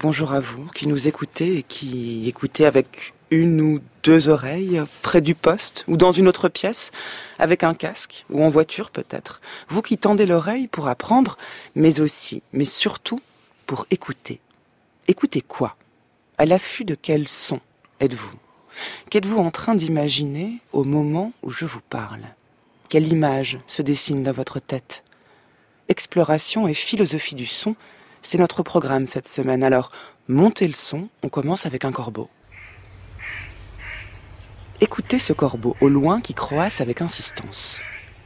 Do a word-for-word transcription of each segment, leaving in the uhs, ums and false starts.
bonjour à vous qui nous écoutez et qui écoutez avec une ou deux oreilles, près du poste ou dans une autre pièce, avec un casque ou en voiture peut-être. Vous qui tendez l'oreille pour apprendre, mais aussi, mais surtout pour écouter. Écoutez quoi ? À l'affût de quel son êtes-vous ? Qu'êtes-vous en train d'imaginer au moment où je vous parle ? Quelle image se dessine dans votre tête ? Exploration et philosophie du son, c'est notre programme cette semaine. Alors, montez le son, on commence avec un corbeau. Écoutez ce corbeau au loin qui croasse avec insistance.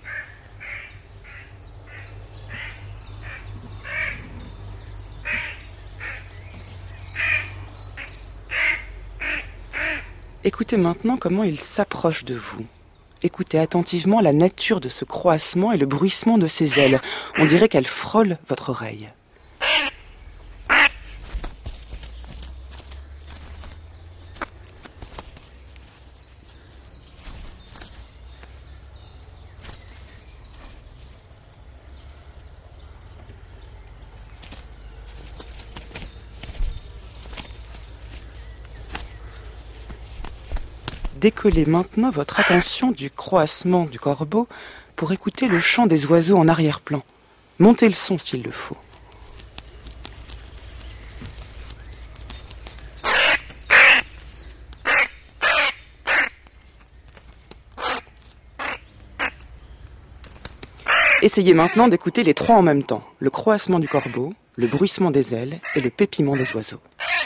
Écoutez maintenant comment il s'approche de vous. Écoutez attentivement la nature de ce croassement et le bruissement de ses ailes. On dirait qu'elle frôle votre oreille. Décollez maintenant votre attention du croassement du corbeau pour écouter le chant des oiseaux en arrière-plan. Montez le son s'il le faut. Essayez maintenant d'écouter les trois en même temps. Le croassement du corbeau, le bruissement des ailes et le pépiment des oiseaux.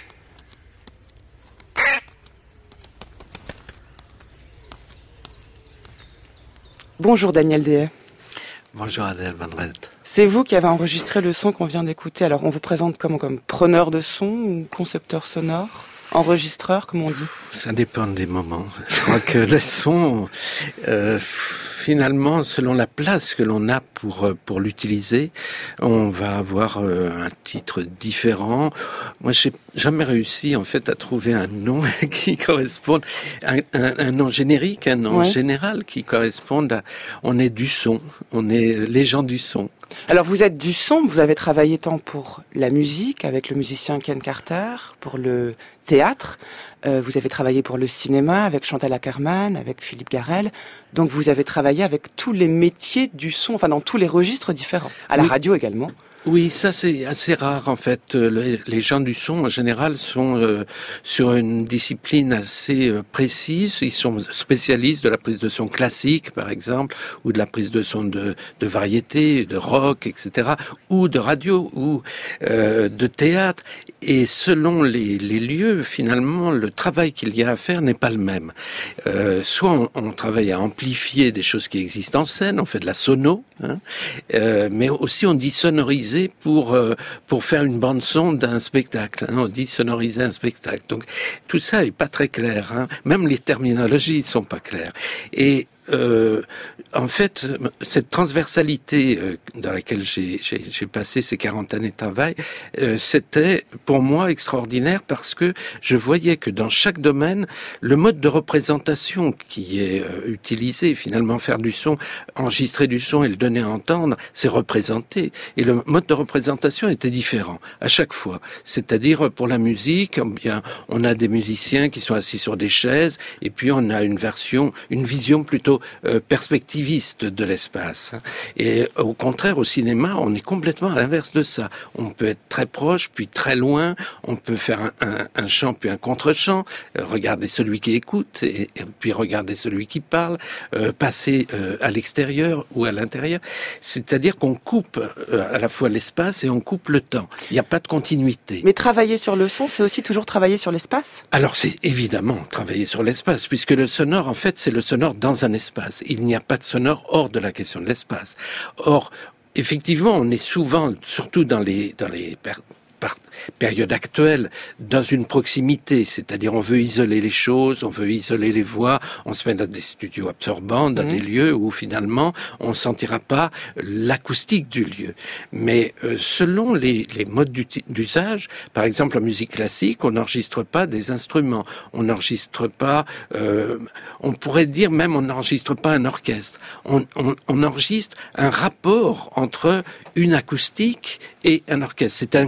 Bonjour Daniel Dehaye. Bonjour Adèle Van Rent. C'est vous qui avez enregistré le son qu'on vient d'écouter. Alors on vous présente comment ? Comme preneur de son ou concepteur sonore ? Enregistreur, comme on dit ? Ça dépend des moments. Je crois que le son, euh, finalement, selon la place que l'on a pour pour l'utiliser, on va avoir euh, un titre différent. Moi, j'ai jamais réussi en fait à trouver un nom qui corresponde, un, un, un nom générique, un nom ouais. général qui corresponde à. On est du son, on est les gens du son. Alors vous êtes du son, vous avez travaillé tant pour la musique avec le musicien Ken Carter, pour le théâtre, euh, vous avez travaillé pour le cinéma avec Chantal Akerman, avec Philippe Garrel, donc vous avez travaillé avec tous les métiers du son, enfin dans tous les registres différents, à la oui. radio également. Oui, ça c'est assez rare en fait. Les, les gens du son en général sont euh, sur une discipline assez euh, précise. Ils sont spécialistes de la prise de son classique, par exemple, ou de la prise de son de, de variété, de rock, et cetera, ou de radio, ou euh, de théâtre. Et selon les, les lieux, finalement, le travail qu'il y a à faire n'est pas le même. Euh, soit on, on travaille à amplifier des choses qui existent en scène, on fait de la sono, hein, euh, mais aussi on dit sonoriser pour euh, pour faire une bande son d'un spectacle. Hein, on dit sonoriser un spectacle. Donc tout ça est pas très clair. Hein. Même les terminologies sont pas claires. Et Euh, en fait, cette transversalité euh, dans laquelle j'ai, j'ai, j'ai passé ces quarante années de travail, euh, c'était pour moi extraordinaire parce que je voyais que dans chaque domaine, le mode de représentation qui est euh, utilisé, finalement faire du son, enregistrer du son et le donner à entendre, c'est représenter. Et le mode de représentation était différent à chaque fois. C'est-à-dire pour la musique, eh bien, on a des musiciens qui sont assis sur des chaises et puis on a une version, une vision plutôt Euh, perspectiviste de l'espace. Et au contraire, au cinéma, on est complètement à l'inverse de ça. On peut être très proche, puis très loin. On peut faire un, un, un chant, puis un contre-chant. Euh, regarder celui qui écoute, et, et puis regarder celui qui parle. Euh, passer euh, à l'extérieur ou à l'intérieur. C'est-à-dire qu'on coupe euh, à la fois l'espace et on coupe le temps. Il n'y a pas de continuité. Mais travailler sur le son, c'est aussi toujours travailler sur l'espace ? Alors c'est évidemment travailler sur l'espace, puisque le sonore, en fait, c'est le sonore dans un espace. Il n'y a pas de sonore hors de la question de l'espace. Or, effectivement, on est souvent, surtout dans les dans les per- par- période actuelle, dans une proximité, c'est-à-dire on veut isoler les choses, on veut isoler les voix, on se met dans des studios absorbants, dans mmh. des lieux où finalement on ne sentira pas l'acoustique du lieu. Mais euh, selon les, les modes d'usage, par exemple en musique classique, on n'enregistre pas des instruments, on n'enregistre pas, euh, on pourrait dire même on n'enregistre pas un orchestre, on, on, on enregistre un rapport entre une acoustique et un orchestre. C'est un corps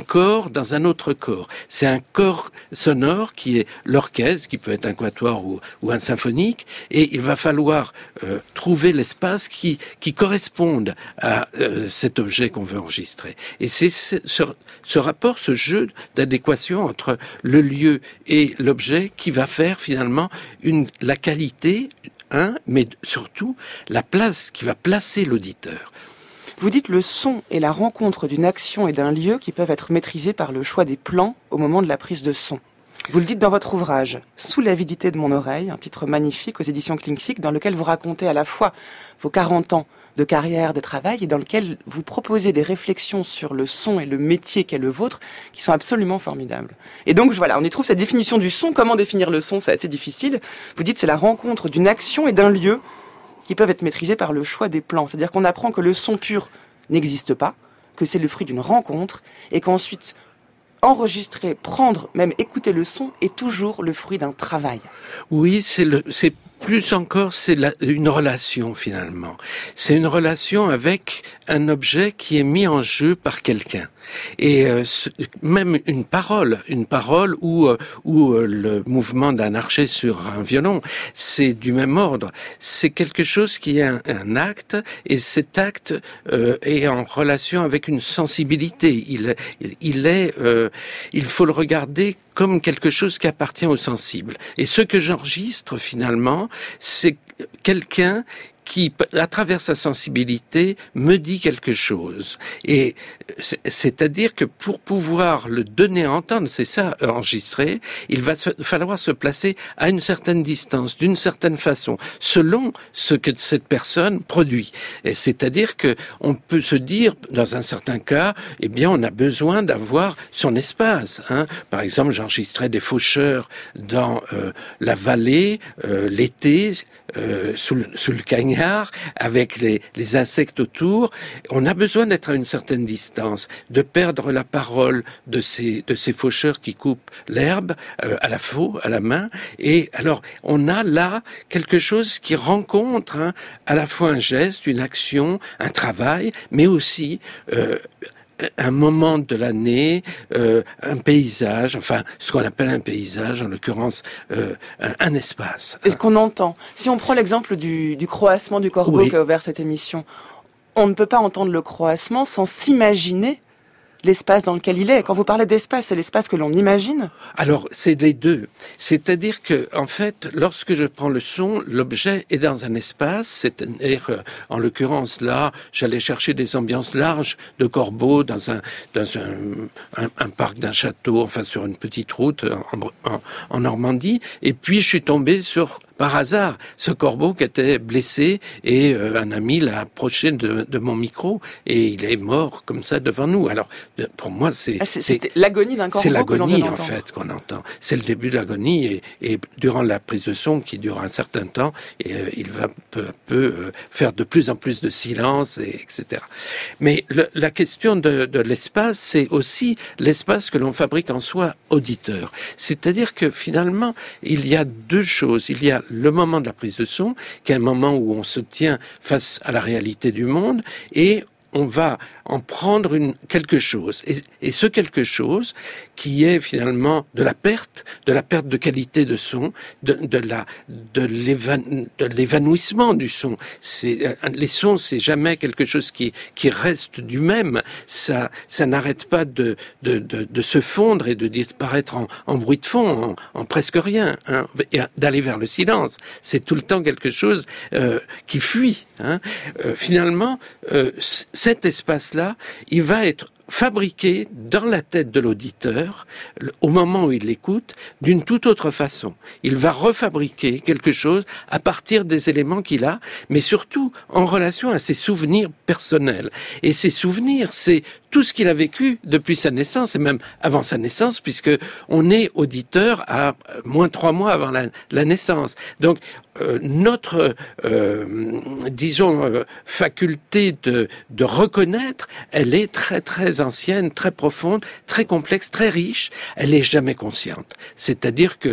corps dans un autre corps. C'est un corps sonore qui est l'orchestre, qui peut être un quatuor ou, ou un symphonique, et il va falloir euh, trouver l'espace qui, qui corresponde à euh, cet objet qu'on veut enregistrer. Et c'est ce, ce, ce rapport, ce jeu d'adéquation entre le lieu et l'objet qui va faire finalement une, la qualité, hein, mais surtout la place qui va placer l'auditeur. Vous dites le son est la rencontre d'une action et d'un lieu qui peuvent être maîtrisés par le choix des plans au moment de la prise de son. Vous le dites dans votre ouvrage, Sous l'avidité de mon oreille, un titre magnifique aux éditions Klingsik, dans lequel vous racontez à la fois vos quarante ans de carrière, de travail, et dans lequel vous proposez des réflexions sur le son et le métier qu'est le vôtre, qui sont absolument formidables. Et donc voilà, on y trouve cette définition du son. Comment définir le son? C'est assez difficile. Vous dites c'est la rencontre d'une action et d'un lieu qui peuvent être maîtrisés par le choix des plans. C'est-à-dire qu'on apprend que le son pur n'existe pas, que c'est le fruit d'une rencontre, et qu'ensuite, enregistrer, prendre, même écouter le son est toujours le fruit d'un travail. Oui, c'est le, c'est plus encore, c'est la, une relation finalement. C'est une relation avec un objet qui est mis en jeu par quelqu'un. Et euh, même une parole, une parole ou euh, ou euh, le mouvement d'un archer sur un violon, c'est du même ordre. C'est quelque chose qui est un, un acte, et cet acte euh, est en relation avec une sensibilité. Il, il est, euh, il faut le regarder comme quelque chose qui appartient au sensible. Et ce que j'enregistre finalement, c'est quelqu'un qui, à travers sa sensibilité, me dit quelque chose. Et c'est-à-dire que pour pouvoir le donner à entendre, c'est ça, enregistrer, il va falloir se placer à une certaine distance, d'une certaine façon, selon ce que cette personne produit. Et c'est-à-dire que on peut se dire, dans un certain cas, eh bien, on a besoin d'avoir son espace. Hein. Par exemple, j'enregistrais des faucheurs dans euh, la vallée, euh, l'été, euh, sous, le, sous le cagnard, avec les, les insectes autour. On a besoin d'être à une certaine distance, de perdre la parole de ces, de ces faucheurs qui coupent l'herbe euh, à la faux, à la main. Et alors, on a là quelque chose qui rencontre hein, à la fois un geste, une action, un travail, mais aussi euh, un moment de l'année, euh, un paysage, enfin, ce qu'on appelle un paysage, en l'occurrence, euh, un, un espace. Et ce qu'on entend. Si on prend l'exemple du, du croassement du corbeau oui. qui a ouvert cette émission, on ne peut pas entendre le croassement sans s'imaginer l'espace dans lequel il est. Quand vous parlez d'espace, c'est l'espace que l'on imagine? Alors, c'est les deux. C'est-à-dire que, en fait, lorsque je prends le son, l'objet est dans un espace, c'est-à-dire, en l'occurrence, là, j'allais chercher des ambiances larges de corbeaux dans un, dans un, un, un parc d'un château, enfin, sur une petite route en, en, en Normandie, et puis je suis tombé sur par hasard, ce corbeau qui était blessé et euh, un ami l'a approché de, de mon micro et il est mort comme ça devant nous. Alors, de, pour moi, c'est... Ah, c'est, c'est l'agonie d'un corbeau. C'est l'agonie, en fait, qu'on entend. C'est le début de l'agonie et, et durant la prise de son, qui dure un certain temps, et, euh, il va peu à peu euh, faire de plus en plus de silence, et, etc. Mais le, la question de, de l'espace, c'est aussi l'espace que l'on fabrique en soi auditeur. C'est-à-dire que finalement, il y a deux choses. Il y a le moment de la prise de son, qui est un moment où on se tient face à la réalité du monde, et on va en prendre une, quelque chose. Et, et ce quelque chose qui est finalement de la perte, de la perte de qualité de son, de, de, la, de, l'évan, de l'évanouissement du son. C'est, les sons, c'est jamais quelque chose qui, qui reste du même. Ça, ça n'arrête pas de, de, de, de se fondre et de disparaître en, en bruit de fond, en, en presque rien, hein, et d'aller vers le silence. C'est tout le temps quelque chose euh, qui fuit. Hein. Euh, finalement, euh, cet espace-là, il va être fabriqué dans la tête de l'auditeur, au moment où il l'écoute, d'une toute autre façon. Il va refabriquer quelque chose à partir des éléments qu'il a, mais surtout en relation à ses souvenirs personnels. Et ces souvenirs, c'est tout ce qu'il a vécu depuis sa naissance, et même avant sa naissance, puisque on est auditeur à moins trois mois avant la, la naissance. Donc, euh, notre, euh, disons, euh, faculté de, de reconnaître, elle est très, très ancienne, très profonde, très complexe, très riche. Elle est jamais consciente. C'est-à-dire que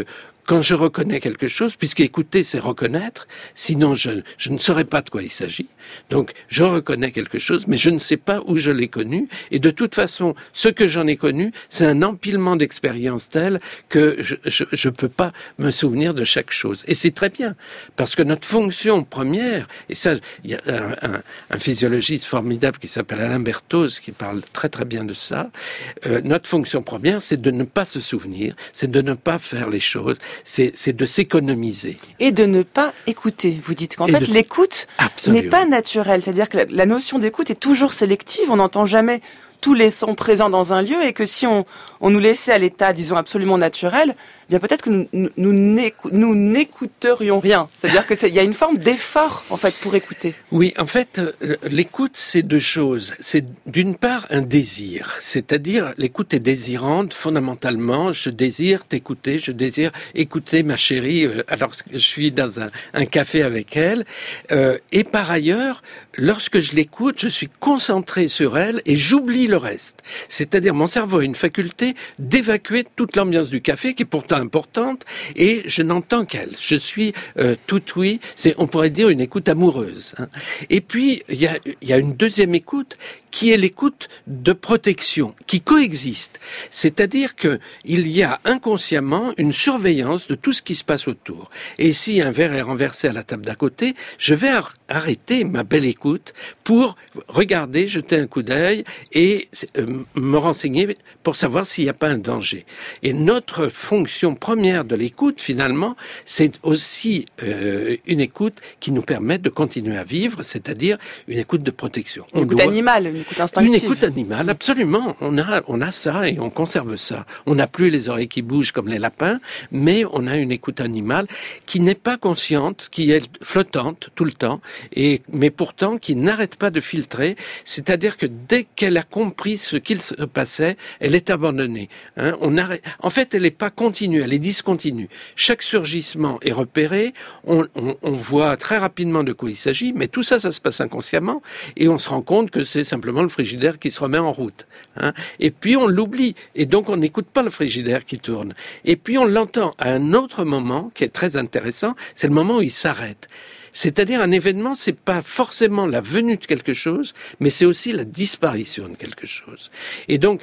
quand je reconnais quelque chose, puisque écouter, c'est reconnaître, sinon je, je ne saurais pas de quoi il s'agit. Donc, je reconnais quelque chose, mais je ne sais pas où je l'ai connu. Et de toute façon, ce que j'en ai connu, c'est un empilement d'expériences telles que je ne peux pas me souvenir de chaque chose. Et c'est très bien, parce que notre fonction première, et ça, il y a un, un, un physiologiste formidable qui s'appelle Alain Berthoz, qui parle très très bien de ça, euh, notre fonction première, c'est de ne pas se souvenir, c'est de ne pas faire les choses, c'est, c'est de s'économiser. Et de ne pas écouter. Vous dites qu'en et fait, de... l'écoute Absolument. N'est pas naturelle. C'est-à-dire que la, la notion d'écoute est toujours sélective. On n'entend jamais tous les sons présents dans un lieu et que si on, on nous laissait à l'état, disons, absolument naturel, eh bien peut-être que nous, nous, nous, n'écou- nous n'écouterions rien. C'est-à-dire que c'est, il y a une forme d'effort, en fait, pour écouter. Oui, en fait, l'écoute, c'est deux choses. C'est d'une part un désir. C'est-à-dire, l'écoute est désirante, fondamentalement. Je désire t'écouter, je désire écouter ma chérie alors que je suis dans un, un café avec elle. Euh, et par ailleurs, lorsque je l'écoute, je suis concentré sur elle et j'oublie le reste. C'est-à-dire, mon cerveau a une faculté d'évacuer toute l'ambiance du café, qui est pourtant importante, et je n'entends qu'elle. Je suis euh, tout oui. C'est, on pourrait dire, une écoute amoureuse. Hein. Et puis, il y a, y a une deuxième écoute, qui est l'écoute de protection, qui coexiste. C'est-à-dire que il y a inconsciemment une surveillance de tout ce qui se passe autour. Et si un verre est renversé à la table d'à côté, je vais ar- arrêter ma belle écoute pour regarder, jeter un coup d'œil et euh, me renseigner pour savoir s'il n'y a pas un danger. Et notre fonction première de l'écoute, finalement, c'est aussi euh, une écoute qui nous permet de continuer à vivre, c'est-à-dire une écoute de protection. Une on écoute doit... animale, une écoute instinctive. Une écoute animale, absolument. On a, on a ça et on conserve ça. On n'a plus les oreilles qui bougent comme les lapins, mais on a une écoute animale qui n'est pas consciente, qui est flottante tout le temps, et, mais pourtant qui n'arrête pas de filtrer. C'est-à-dire que dès qu'elle a compris ce qu'il se passait, elle est abandonnée. Hein, on arrête... En fait, elle n'est pas continue, elle est discontinue. Chaque surgissement est repéré, on, on, on voit très rapidement de quoi il s'agit, mais tout ça, ça se passe inconsciemment, et on se rend compte que c'est simplement le frigidaire qui se remet en route. Hein. Et puis on l'oublie, et donc on n'écoute pas le frigidaire qui tourne. Et puis on l'entend à un autre moment, qui est très intéressant, c'est le moment où il s'arrête. C'est-à-dire un événement, c'est pas forcément la venue de quelque chose, mais c'est aussi la disparition de quelque chose. Et donc,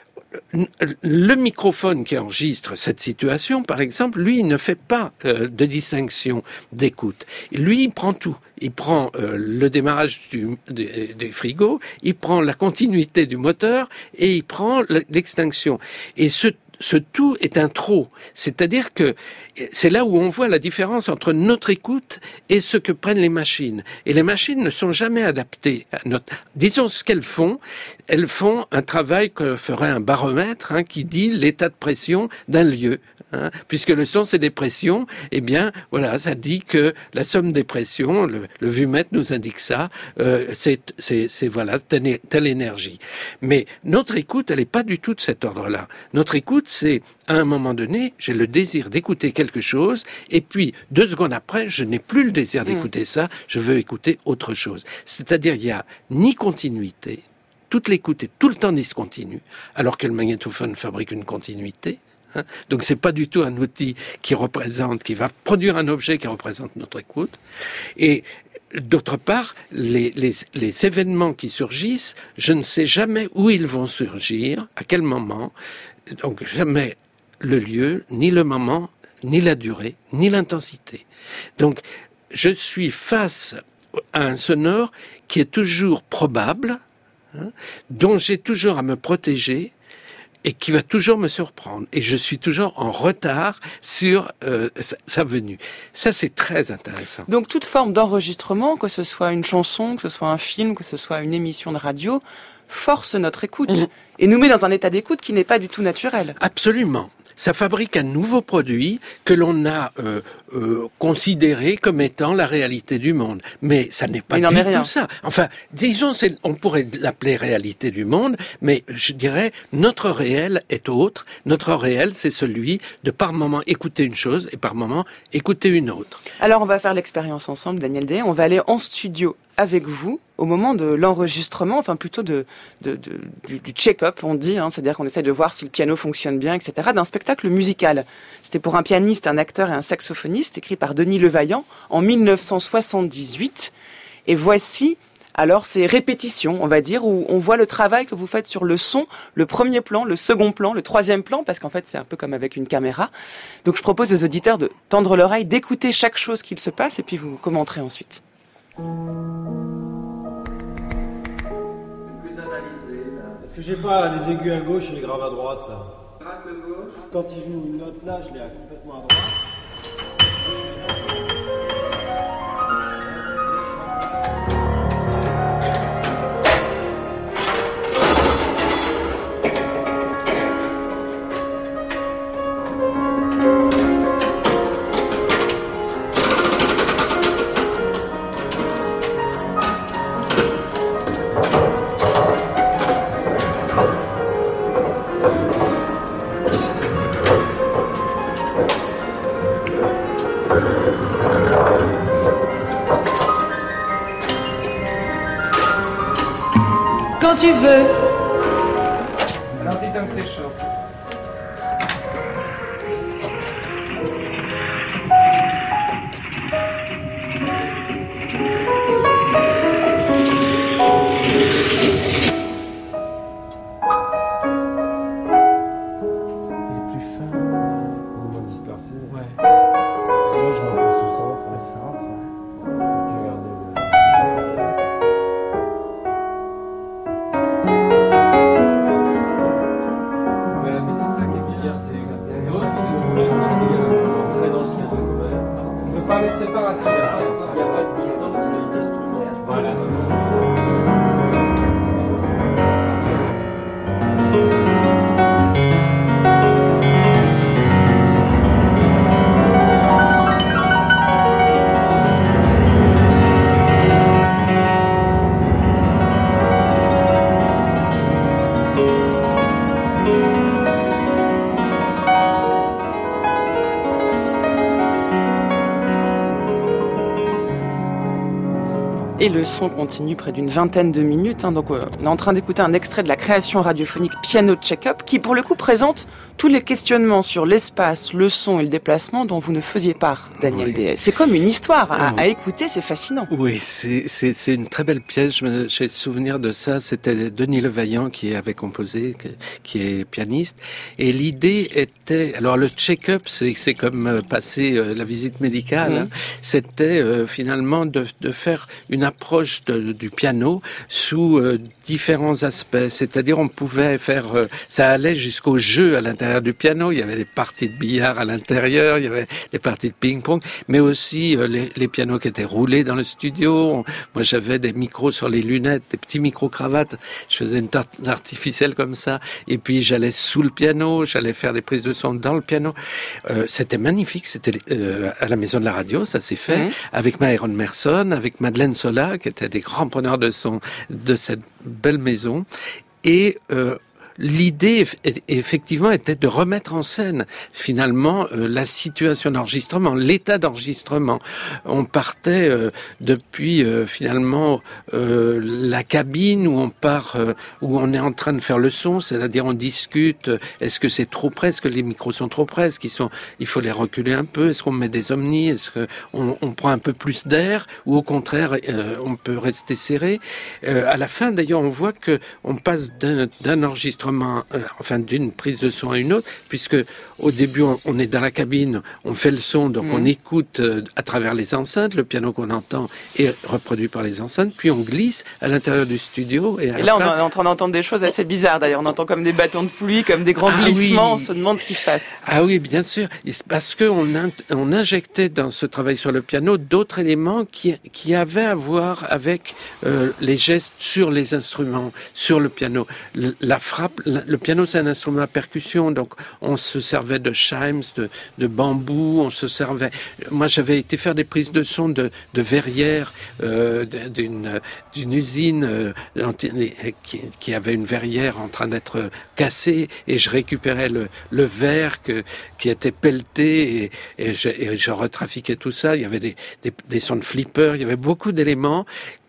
le microphone qui enregistre cette situation, par exemple, lui, il ne fait pas euh, de distinction d'écoute. Lui, il prend tout. Il prend euh, le démarrage du, du, du frigo, il prend la continuité du moteur et il prend l'extinction. Et ce Ce tout est un trop. C'est-à-dire que c'est là où on voit la différence entre notre écoute et ce que prennent les machines. Et les machines ne sont jamais adaptées à notre... Disons ce qu'elles font. Elles font un travail que ferait un baromètre hein, qui dit l'état de pression d'un lieu. Hein, puisque le son, c'est des pressions, eh bien, voilà, ça dit que la somme des pressions, le, le vumètre nous indique ça, euh, c'est, c'est, c'est, voilà, telle, telle énergie. Mais notre écoute, elle n'est pas du tout de cet ordre-là. Notre écoute, c'est, à un moment donné, j'ai le désir d'écouter quelque chose, et puis, deux secondes après, je n'ai plus le désir d'écouter ça, je veux écouter autre chose. C'est-à-dire, il n'y a ni continuité, toute l'écoute est tout le temps discontinue, alors que le magnétophone fabrique une continuité. Hein, donc c'est pas du tout un outil qui représente, qui va produire un objet qui représente notre écoute. Et d'autre part, les, les, les événements qui surgissent, je ne sais jamais où ils vont surgir, à quel moment. Donc jamais le lieu, ni le moment, ni la durée, ni l'intensité. Donc je suis face à un sonore qui est toujours probable, hein, dont j'ai toujours à me protéger, et qui va toujours me surprendre. Et je suis toujours en retard sur euh, sa, sa venue. Ça, c'est très intéressant. Donc, toute forme d'enregistrement, que ce soit une chanson, que ce soit un film, que ce soit une émission de radio, force notre écoute mmh. et nous met dans un état d'écoute qui n'est pas du tout naturel. Absolument. Ça fabrique un nouveau produit que l'on a euh, euh, considéré comme étant la réalité du monde. Mais ça n'est pas du tout ça. Enfin, disons, c'est, on pourrait l'appeler réalité du monde, mais je dirais, notre réel est autre. Notre réel, c'est celui de par moment écouter une chose et par moment écouter une autre. Alors, on va faire l'expérience ensemble, Daniel Day. On va aller en studio avec vous au moment de l'enregistrement, enfin plutôt de, de, de du, du check-up, on dit, hein, c'est-à-dire qu'on essaie de voir si le piano fonctionne bien, et cetera, d'un spectacle musical. C'était pour un pianiste, un acteur et un saxophoniste, écrit par Denis Levaillant en dix-neuf cent soixante-dix-huit. Et voici alors ces répétitions, on va dire, où on voit le travail que vous faites sur le son, le premier plan, le second plan, le troisième plan, parce qu'en fait c'est un peu comme avec une caméra. Donc je propose aux auditeurs de tendre l'oreille, d'écouter chaque chose qu'il se passe, et puis vous commenterez ensuite. Est-ce que j'ai pas les aigus à gauche et les graves à droite là? Quand il joue une note là, je l'ai complètement à droite. Quand tu veux. Allons-y tant que c'est chaud. Il est plus fin. Moins dispersé. Ouais. Sinon, je renforce au centre. Le centre. Ok, regardez le... Pas mettre séparation, il n'y a pas de distance sur les instruments. Voilà. Et le son continue près d'une vingtaine de minutes. Hein, donc, euh, on est en train d'écouter un extrait de la création radiophonique Piano Check-up, qui, pour le coup, présente tous les questionnements sur l'espace, le son et le déplacement dont vous ne faisiez part, Daniel oui. Dehaye. C'est comme une histoire à, oui. à écouter, c'est fascinant. Oui, c'est, c'est, c'est une très belle pièce. Je me, j'ai souvenir de ça. C'était Denis Levaillant qui avait composé, qui est pianiste. Et l'idée était, alors le check-up, c'est, c'est comme passer euh, la visite médicale. Mmh. Hein. C'était euh, finalement de, de faire une approche de, du piano sous euh, différents aspects. C'est-à-dire, on pouvait faire, euh, ça allait jusqu'au jeu à l'intérieur du piano. Il y avait des parties de billard à l'intérieur, il y avait des parties de ping-pong, mais aussi euh, les, les pianos qui étaient roulés dans le studio. Moi, j'avais des micros sur les lunettes, des petits micro-cravates. Je faisais une tarte artificielle comme ça. Et puis, j'allais sous le piano, j'allais faire des prises de son dans le piano. Euh, c'était magnifique. C'était euh, à la Maison de la Radio, ça s'est fait, mmh. avec Myron Merson, avec Madeleine Sola, qui étaient des grands preneurs de son de cette belle maison. Et euh, l'idée, effectivement, était de remettre en scène, finalement, euh, la situation d'enregistrement, l'état d'enregistrement. On partait euh, depuis, euh, finalement, euh, la cabine où on part, euh, où on est en train de faire le son, c'est-à-dire on discute, euh, est-ce que c'est trop près, est-ce que les micros sont trop près, est-ce qu'ils sont, il faut les reculer un peu, est-ce qu'on met des omnis, est-ce qu'on on prend un peu plus d'air, ou au contraire, euh, on peut rester serré. Euh, à la fin, d'ailleurs, on voit que on passe d'un, d'un enregistrement Euh, enfin d'une prise de son à une autre, puisque au début on, on est dans la cabine, on fait le son, donc mmh. on écoute euh, à travers les enceintes, le piano qu'on entend est reproduit par les enceintes, puis on glisse à l'intérieur du studio. Et, à et la là fin, on est en train d'entendre des choses assez bizarres d'ailleurs, on entend comme des bâtons de pluie, comme des grands ah glissements, oui. On se demande ce qui se passe. Ah oui, bien sûr, parce qu'on on injectait dans ce travail sur le piano d'autres éléments qui, qui avaient à voir avec euh, les gestes sur les instruments, sur le piano. Le, la frappe, le piano c'est un instrument à percussion, donc on se servait de chimes, de, de bambou, on se servait... Moi j'avais été faire des prises de son de, de verrières euh, d'une, d'une usine euh, qui, qui avait une verrière en train d'être cassée, et je récupérais le, le verre que, qui était pelleté, et, et, je, et je retrafiquais tout ça. Il y avait des, des, des sons de flipper, il y avait beaucoup d'éléments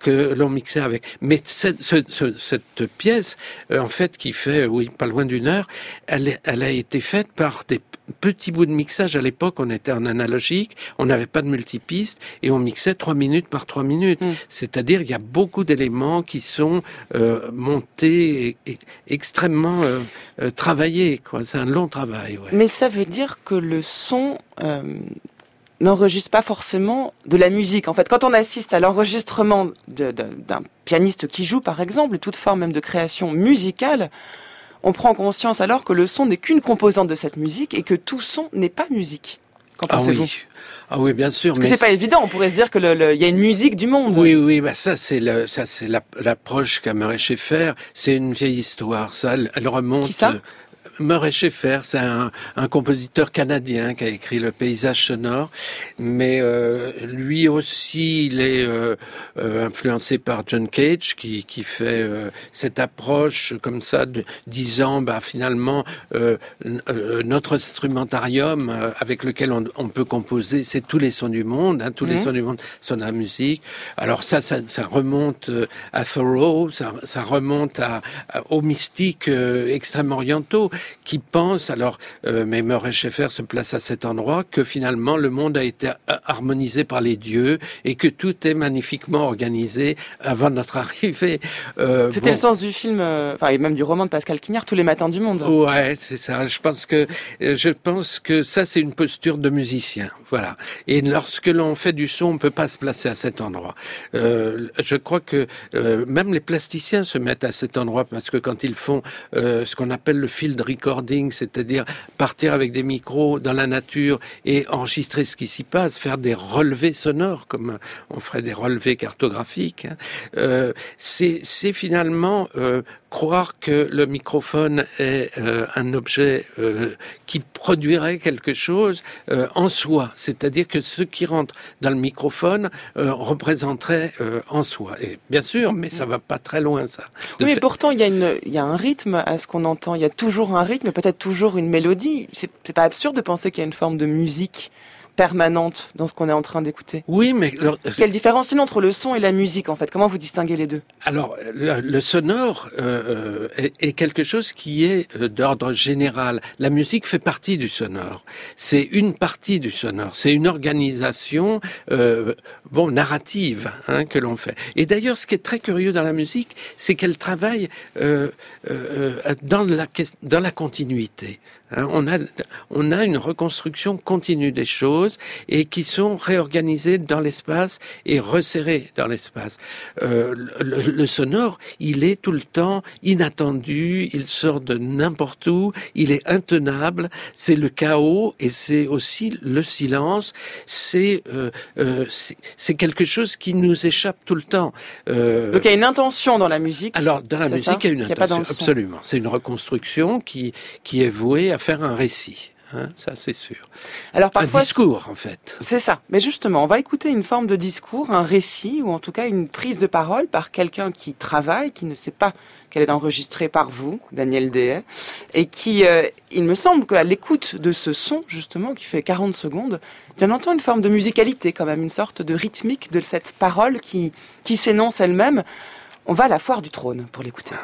que l'on mixait avec. Mais cette, ce, ce, cette pièce, euh, en fait, qui fait, oui, pas loin d'une heure, elle, elle a été faite par des petits bouts de mixage. À l'époque, on était en analogique, on n'avait pas de multipiste et on mixait trois minutes par trois minutes. Mmh. C'est-à-dire, il y a beaucoup d'éléments qui sont euh, montés et, et extrêmement euh, euh, travaillés, quoi. C'est un long travail. Ouais. Mais ça veut dire que le son euh, n'enregistre pas forcément de la musique. En fait, quand on assiste à l'enregistrement de, de, d'un pianiste qui joue, par exemple, toute forme même de création musicale, on prend conscience alors que le son n'est qu'une composante de cette musique et que tout son n'est pas musique. Qu'en pensez-vous ? Ah oui. Ah oui, bien sûr. Parce mais que c'est pas évident. On pourrait se dire que le, le, y a une musique du monde. Oui, oui, bah ça c'est le, ça c'est la, l'approche qu'a Murray Schafer. C'est une vieille histoire. Ça, elle, elle remonte. Qui ça ? euh, Murray Schafer, c'est un, un compositeur canadien qui a écrit le paysage sonore, mais euh, lui aussi, il est euh, euh, influencé par John Cage, qui, qui fait euh, cette approche comme ça, de, disant, bah finalement, euh, euh, notre instrumentarium euh, avec lequel on, on peut composer, c'est tous les sons du monde, hein, tous mmh. les sons du monde sont la musique. Alors ça, ça, ça remonte à Thoreau, ça, ça remonte à, à, aux mystiques euh, extrême-orientaux, qui pense, alors, euh, mais Murray Schafer se place à cet endroit, que finalement le monde a été harmonisé par les dieux et que tout est magnifiquement organisé avant notre arrivée. Euh, C'était bon. Le sens du film, euh, enfin, et même du roman de Pascal Quignard, Tous les matins du monde. Ouais, c'est ça. Je pense que, je pense que ça, c'est une posture de musicien. Voilà. Et lorsque l'on fait du son, on peut pas se placer à cet endroit. Euh, je crois que euh, même les plasticiens se mettent à cet endroit parce que quand ils font euh, ce qu'on appelle le field recording, c'est-à-dire partir avec des micros dans la nature et enregistrer ce qui s'y passe, faire des relevés sonores comme on ferait des relevés cartographiques, hein. Euh, c'est, c'est finalement euh, croire que le microphone est euh, un objet euh, qui produirait quelque chose euh, en soi, c'est-à-dire que ce qui rentre dans le microphone euh, représenterait euh, en soi. Et bien sûr, mais ça va pas très loin, ça. De oui, mais fait... pourtant, il y a une, il y a un rythme à ce qu'on entend. Il y a toujours un rythme, peut-être toujours une mélodie. C'est, c'est pas absurde de penser qu'il y a une forme de musique permanente dans ce qu'on est en train d'écouter. Oui, mais... Alors, quelle différence sinon entre le son et la musique, en fait ? Comment vous distinguez les deux ? Alors, le, le sonore euh, est, est quelque chose qui est euh, d'ordre général. La musique fait partie du sonore. C'est une partie du sonore. C'est une organisation euh, bon narrative hein, que l'on fait. Et d'ailleurs, ce qui est très curieux dans la musique, c'est qu'elle travaille euh, euh, dans la dans la continuité. Hein, on a on a une reconstruction continue des choses et qui sont réorganisées dans l'espace et resserrées dans l'espace. Euh, le, le sonore, il est tout le temps inattendu, il sort de n'importe où, il est intenable, c'est le chaos et c'est aussi le silence. C'est euh, euh, c'est, c'est quelque chose qui nous échappe tout le temps. Euh, Donc il y a une intention dans la musique. Alors dans la musique, ça, il y a une intention. Absolument. C'est une reconstruction qui qui est vouée à faire un récit. Hein, ça, c'est sûr. Alors, parfois, un discours, en fait. C'est ça. Mais justement, on va écouter une forme de discours, un récit, ou en tout cas une prise de parole par quelqu'un qui travaille, qui ne sait pas qu'elle est enregistrée par vous, Daniel Dehaye, et qui, euh, il me semble qu'à l'écoute de ce son, justement, qui fait quarante secondes, bien on entend une forme de musicalité, quand même, une sorte de rythmique de cette parole qui, qui s'énonce elle-même. On va à la foire du trône pour l'écouter.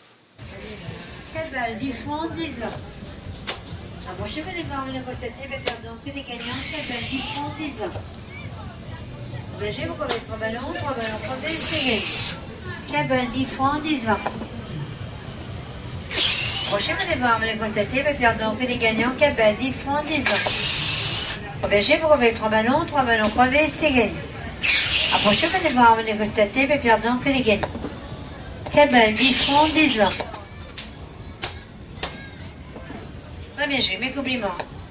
Approchez-vous les femmes, les constatez, mais perdons que des gagnants, chacun dix francs, dix vingt. Berger, vous avez trois ballons, trois ballons, prenez, c'est gagné. Cabal, dix francs, dix vingt. Approchez-vous les femmes, les constatez, mais perdons que des gagnants, cabal, dix francs, dix vingt. Berger, vous avez trois ballons, trois ballons, prenez, c'est gagné. Approchez-vous les femmes, les constatez, mais perdons que des gagnants. Cabal, dix francs, dix vingt. Très bien joué, mes compliments.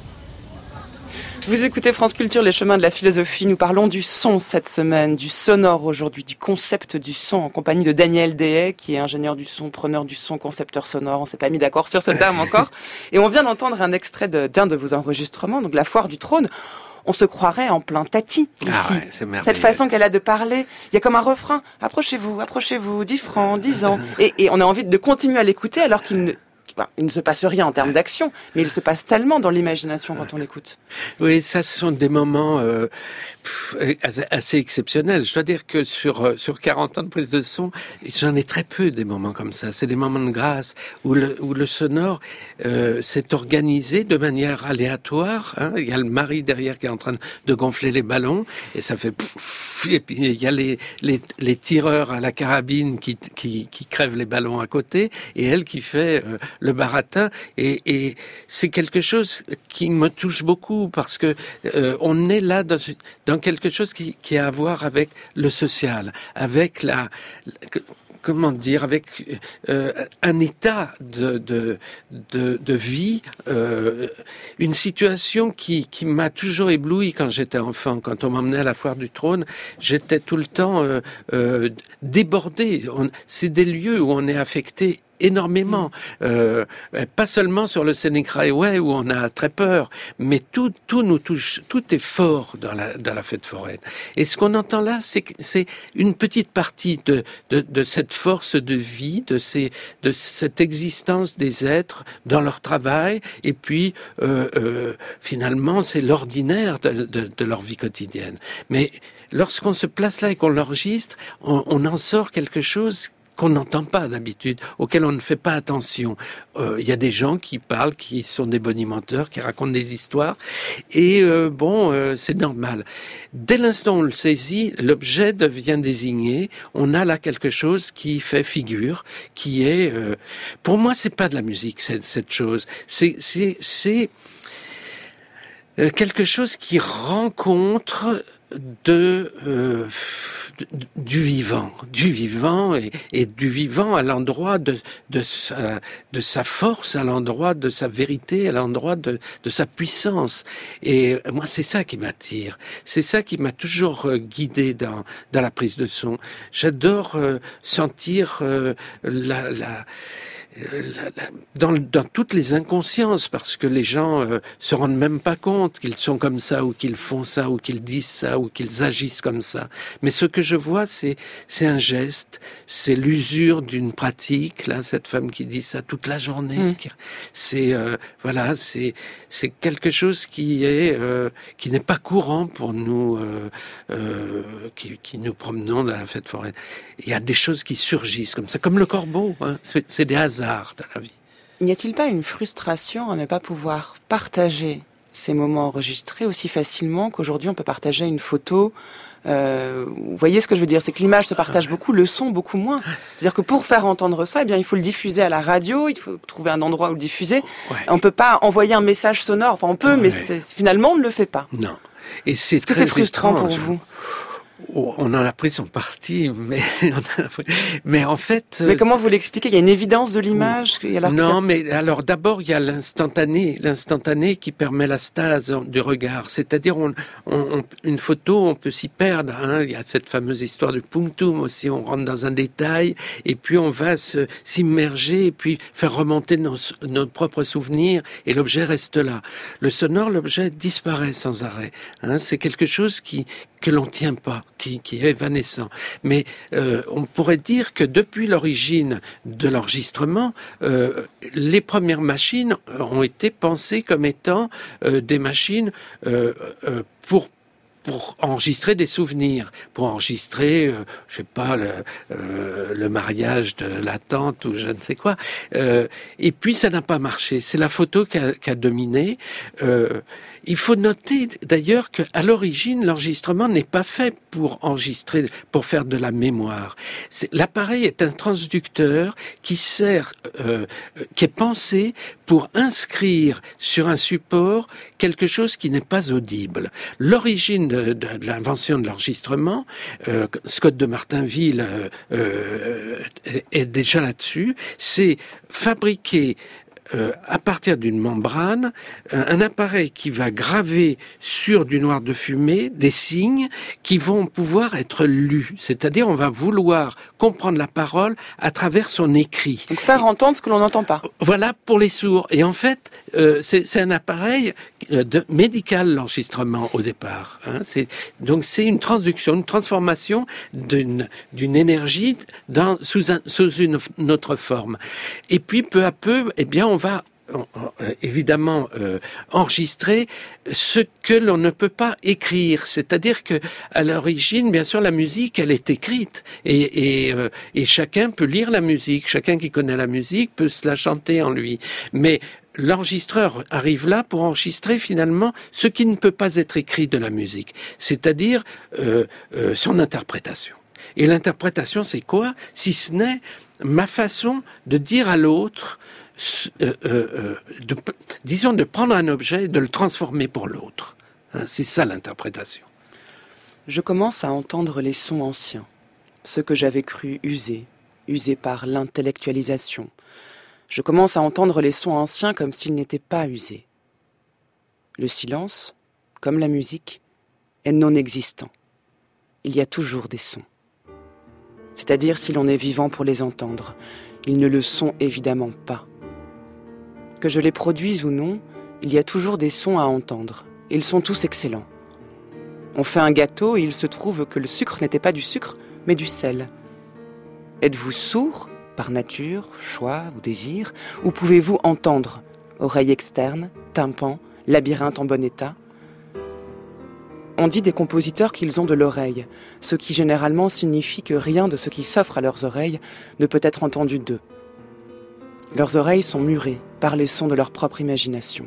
Vous écoutez France Culture, les chemins de la philosophie. Nous parlons du son cette semaine, du sonore aujourd'hui, du concept du son, en compagnie de Daniel Dehaye, qui est ingénieur du son, preneur du son, concepteur sonore. On s'est pas mis d'accord sur ce terme encore. Et on vient d'entendre un extrait de, d'un de vos enregistrements, donc La Foire du Trône. On se croirait en plein Tati, ici. Ah ouais, c'est merveilleux. Cette façon qu'elle a de parler. Il y a comme un refrain. Approchez-vous, approchez-vous, dix francs, dix ans. Et, et on a envie de continuer à l'écouter alors qu'il ne, bah, il ne se passe rien en termes d'action, mais il se passe tellement dans l'imagination quand on l'écoute. Oui, ça, ce sont des moments euh, pff, assez exceptionnels. Je dois dire que sur sur quarante ans de prise de son, j'en ai très peu des moments comme ça. C'est des moments de grâce où le où le sonore euh, s'est organisé de manière aléatoire. Hein. Il y a le mari derrière qui est en train de gonfler les ballons et ça fait pff, et puis il y a les les les tireurs à la carabine qui qui qui crèvent les ballons à côté et elle qui fait euh, le baratin et et c'est quelque chose qui me touche beaucoup parce que euh, on est là dans dans quelque chose qui qui a à voir avec le social, avec la, la comment dire, avec euh, un état de de de, de vie, euh, une situation qui qui m'a toujours ébloui quand j'étais enfant. Quand on m'emmenait à la Foire du Trône, j'étais tout le temps euh, euh, débordé. On, c'est des lieux où on est affecté énormément, euh, pas seulement sur le Scenic Highway où on a très peur, mais tout, tout nous touche, tout est fort dans la, dans la fête foraine. Et ce qu'on entend là, c'est, c'est une petite partie de, de, de cette force de vie, de ces, de cette existence des êtres dans leur travail, et puis euh, euh, finalement, c'est l'ordinaire de, de, de leur vie quotidienne. Mais lorsqu'on se place là et qu'on l'enregistre, on, on en sort quelque chose qu'on n'entend pas d'habitude, auquel on ne fait pas attention. Il euh, y a des gens qui parlent, qui sont des bonimenteurs, qui racontent des histoires, et euh, bon, euh, c'est normal. Dès l'instant où on le saisit, l'objet devient désigné. On a là quelque chose qui fait figure, qui est... Euh, pour moi, c'est pas de la musique, cette, cette chose. C'est... c'est, c'est euh, quelque chose qui rencontre de... Euh, du vivant, du vivant et, et du vivant à l'endroit de, de, sa, de sa force, à l'endroit de sa vérité, à l'endroit de, de sa puissance. Et moi, c'est ça qui m'attire. C'est ça qui m'a toujours guidé dans, dans la prise de son. J'adore euh, sentir euh, la... la Dans, dans toutes les inconsciences, parce que les gens euh, se rendent même pas compte qu'ils sont comme ça, ou qu'ils font ça, ou qu'ils disent ça, ou qu'ils agissent comme ça. Mais ce que je vois, c'est c'est un geste, c'est l'usure d'une pratique. Là, cette femme qui dit ça toute la journée, mmh. c'est euh, voilà, c'est c'est quelque chose qui est euh, qui n'est pas courant pour nous, euh, euh, qui, qui nous promenons dans la fête foraine. Il y a des choses qui surgissent comme ça, comme le corbeau. Hein, c'est, c'est des hasards de la vie. N'y a-t-il pas une frustration à ne pas pouvoir partager ces moments enregistrés aussi facilement qu'aujourd'hui on peut partager une photo? Euh, vous voyez ce que je veux dire, c'est que l'image se partage beaucoup, le son beaucoup moins. C'est-à-dire que pour faire entendre ça, eh bien il faut le diffuser à la radio, il faut trouver un endroit où le diffuser. Ouais. On peut pas envoyer un message sonore, enfin on peut, ouais. mais c'est, finalement on ne le fait pas. Non. Et c'est Est-ce que c'est frustrant étrange. pour vous? On en a pris son parti, mais on a pris... mais en fait. Mais comment vous l'expliquez? Il y a une évidence de l'image. Il y a la... Non, mais alors d'abord il y a l'instantané, l'instantané qui permet la stase du regard. C'est-à-dire on, on, on, une photo, on peut s'y perdre. Hein. Il y a cette fameuse histoire du punctum aussi. On rentre dans un détail et puis on va se, s'immerger et puis faire remonter nos, nos propres souvenirs et l'objet reste là. Le sonore, l'objet disparaît sans arrêt. Hein. C'est quelque chose qui que l'on tient pas, qui, qui est évanescent. Mais euh, on pourrait dire que depuis l'origine de l'enregistrement, euh, les premières machines ont été pensées comme étant euh, des machines euh, euh, pour pour enregistrer des souvenirs, pour enregistrer, euh, je sais pas, le, euh, le mariage de la tante ou je ne sais quoi. Euh, et puis ça n'a pas marché. C'est la photo qui a, qui a dominé. Euh, Il faut noter d'ailleurs qu'à l'origine, l'enregistrement n'est pas fait pour enregistrer, pour faire de la mémoire. C'est, l'appareil est un transducteur qui sert, euh, qui est pensé pour inscrire sur un support quelque chose qui n'est pas audible. L'origine de, de, de l'invention de l'enregistrement, euh, Scott de Martinville euh, euh, est déjà là-dessus, c'est fabriquer euh, à partir d'une membrane, un, un appareil qui va graver sur du noir de fumée des signes qui vont pouvoir être lus. C'est-à-dire, on va vouloir comprendre la parole à travers son écrit. Donc faire entendre ce que l'on n'entend pas. Voilà pour les sourds. Et en fait, euh, c'est, c'est un appareil de, médical, l'enregistrement au départ. Hein. C'est, donc c'est une traduction, une transformation d'une, d'une énergie dans, sous, un, sous une, une autre forme. Et puis peu à peu, eh bien, on va évidemment euh, enregistrer ce que l'on ne peut pas écrire, c'est-à-dire que à l'origine, bien sûr, la musique, elle est écrite et, et, euh, et chacun peut lire la musique, chacun qui connaît la musique peut se la chanter en lui, mais l'enregistreur arrive là pour enregistrer finalement ce qui ne peut pas être écrit de la musique, c'est-à-dire euh, euh, son interprétation. Et l'interprétation, c'est quoi? Si ce n'est ma façon de dire à l'autre, euh, euh, de, disons, de prendre un objet et de le transformer pour l'autre. Hein, c'est ça l'interprétation. Je commence à entendre les sons anciens, ceux que j'avais cru usés, usés par l'intellectualisation. Je commence à entendre les sons anciens comme s'ils n'étaient pas usés. Le silence, comme la musique, est non existant. Il y a toujours des sons. C'est-à-dire si l'on est vivant pour les entendre. Ils ne le sont évidemment pas. Que je les produise ou non, il y a toujours des sons à entendre. Et ils sont tous excellents. On fait un gâteau et il se trouve que le sucre n'était pas du sucre, mais du sel. Êtes-vous sourd, par nature, choix ou désir, ou pouvez-vous entendre, oreille externe, tympan, labyrinthe en bon état? On dit des compositeurs qu'ils ont de l'oreille, ce qui généralement signifie que rien de ce qui s'offre à leurs oreilles ne peut être entendu d'eux. Leurs oreilles sont murées par les sons de leur propre imagination.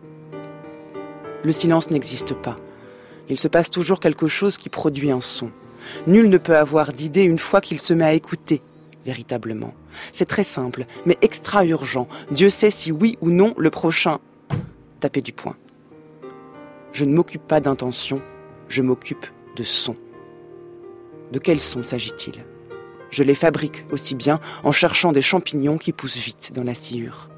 Le silence n'existe pas. Il se passe toujours quelque chose qui produit un son. Nul ne peut avoir d'idée une fois qu'il se met à écouter, véritablement. C'est très simple, mais extra-urgent. Dieu sait si oui ou non le prochain... Tapez du poing. Je ne m'occupe pas d'intention, je m'occupe de son. De quel son s'agit-il? Je les fabrique aussi bien en cherchant des champignons qui poussent vite dans la sciure.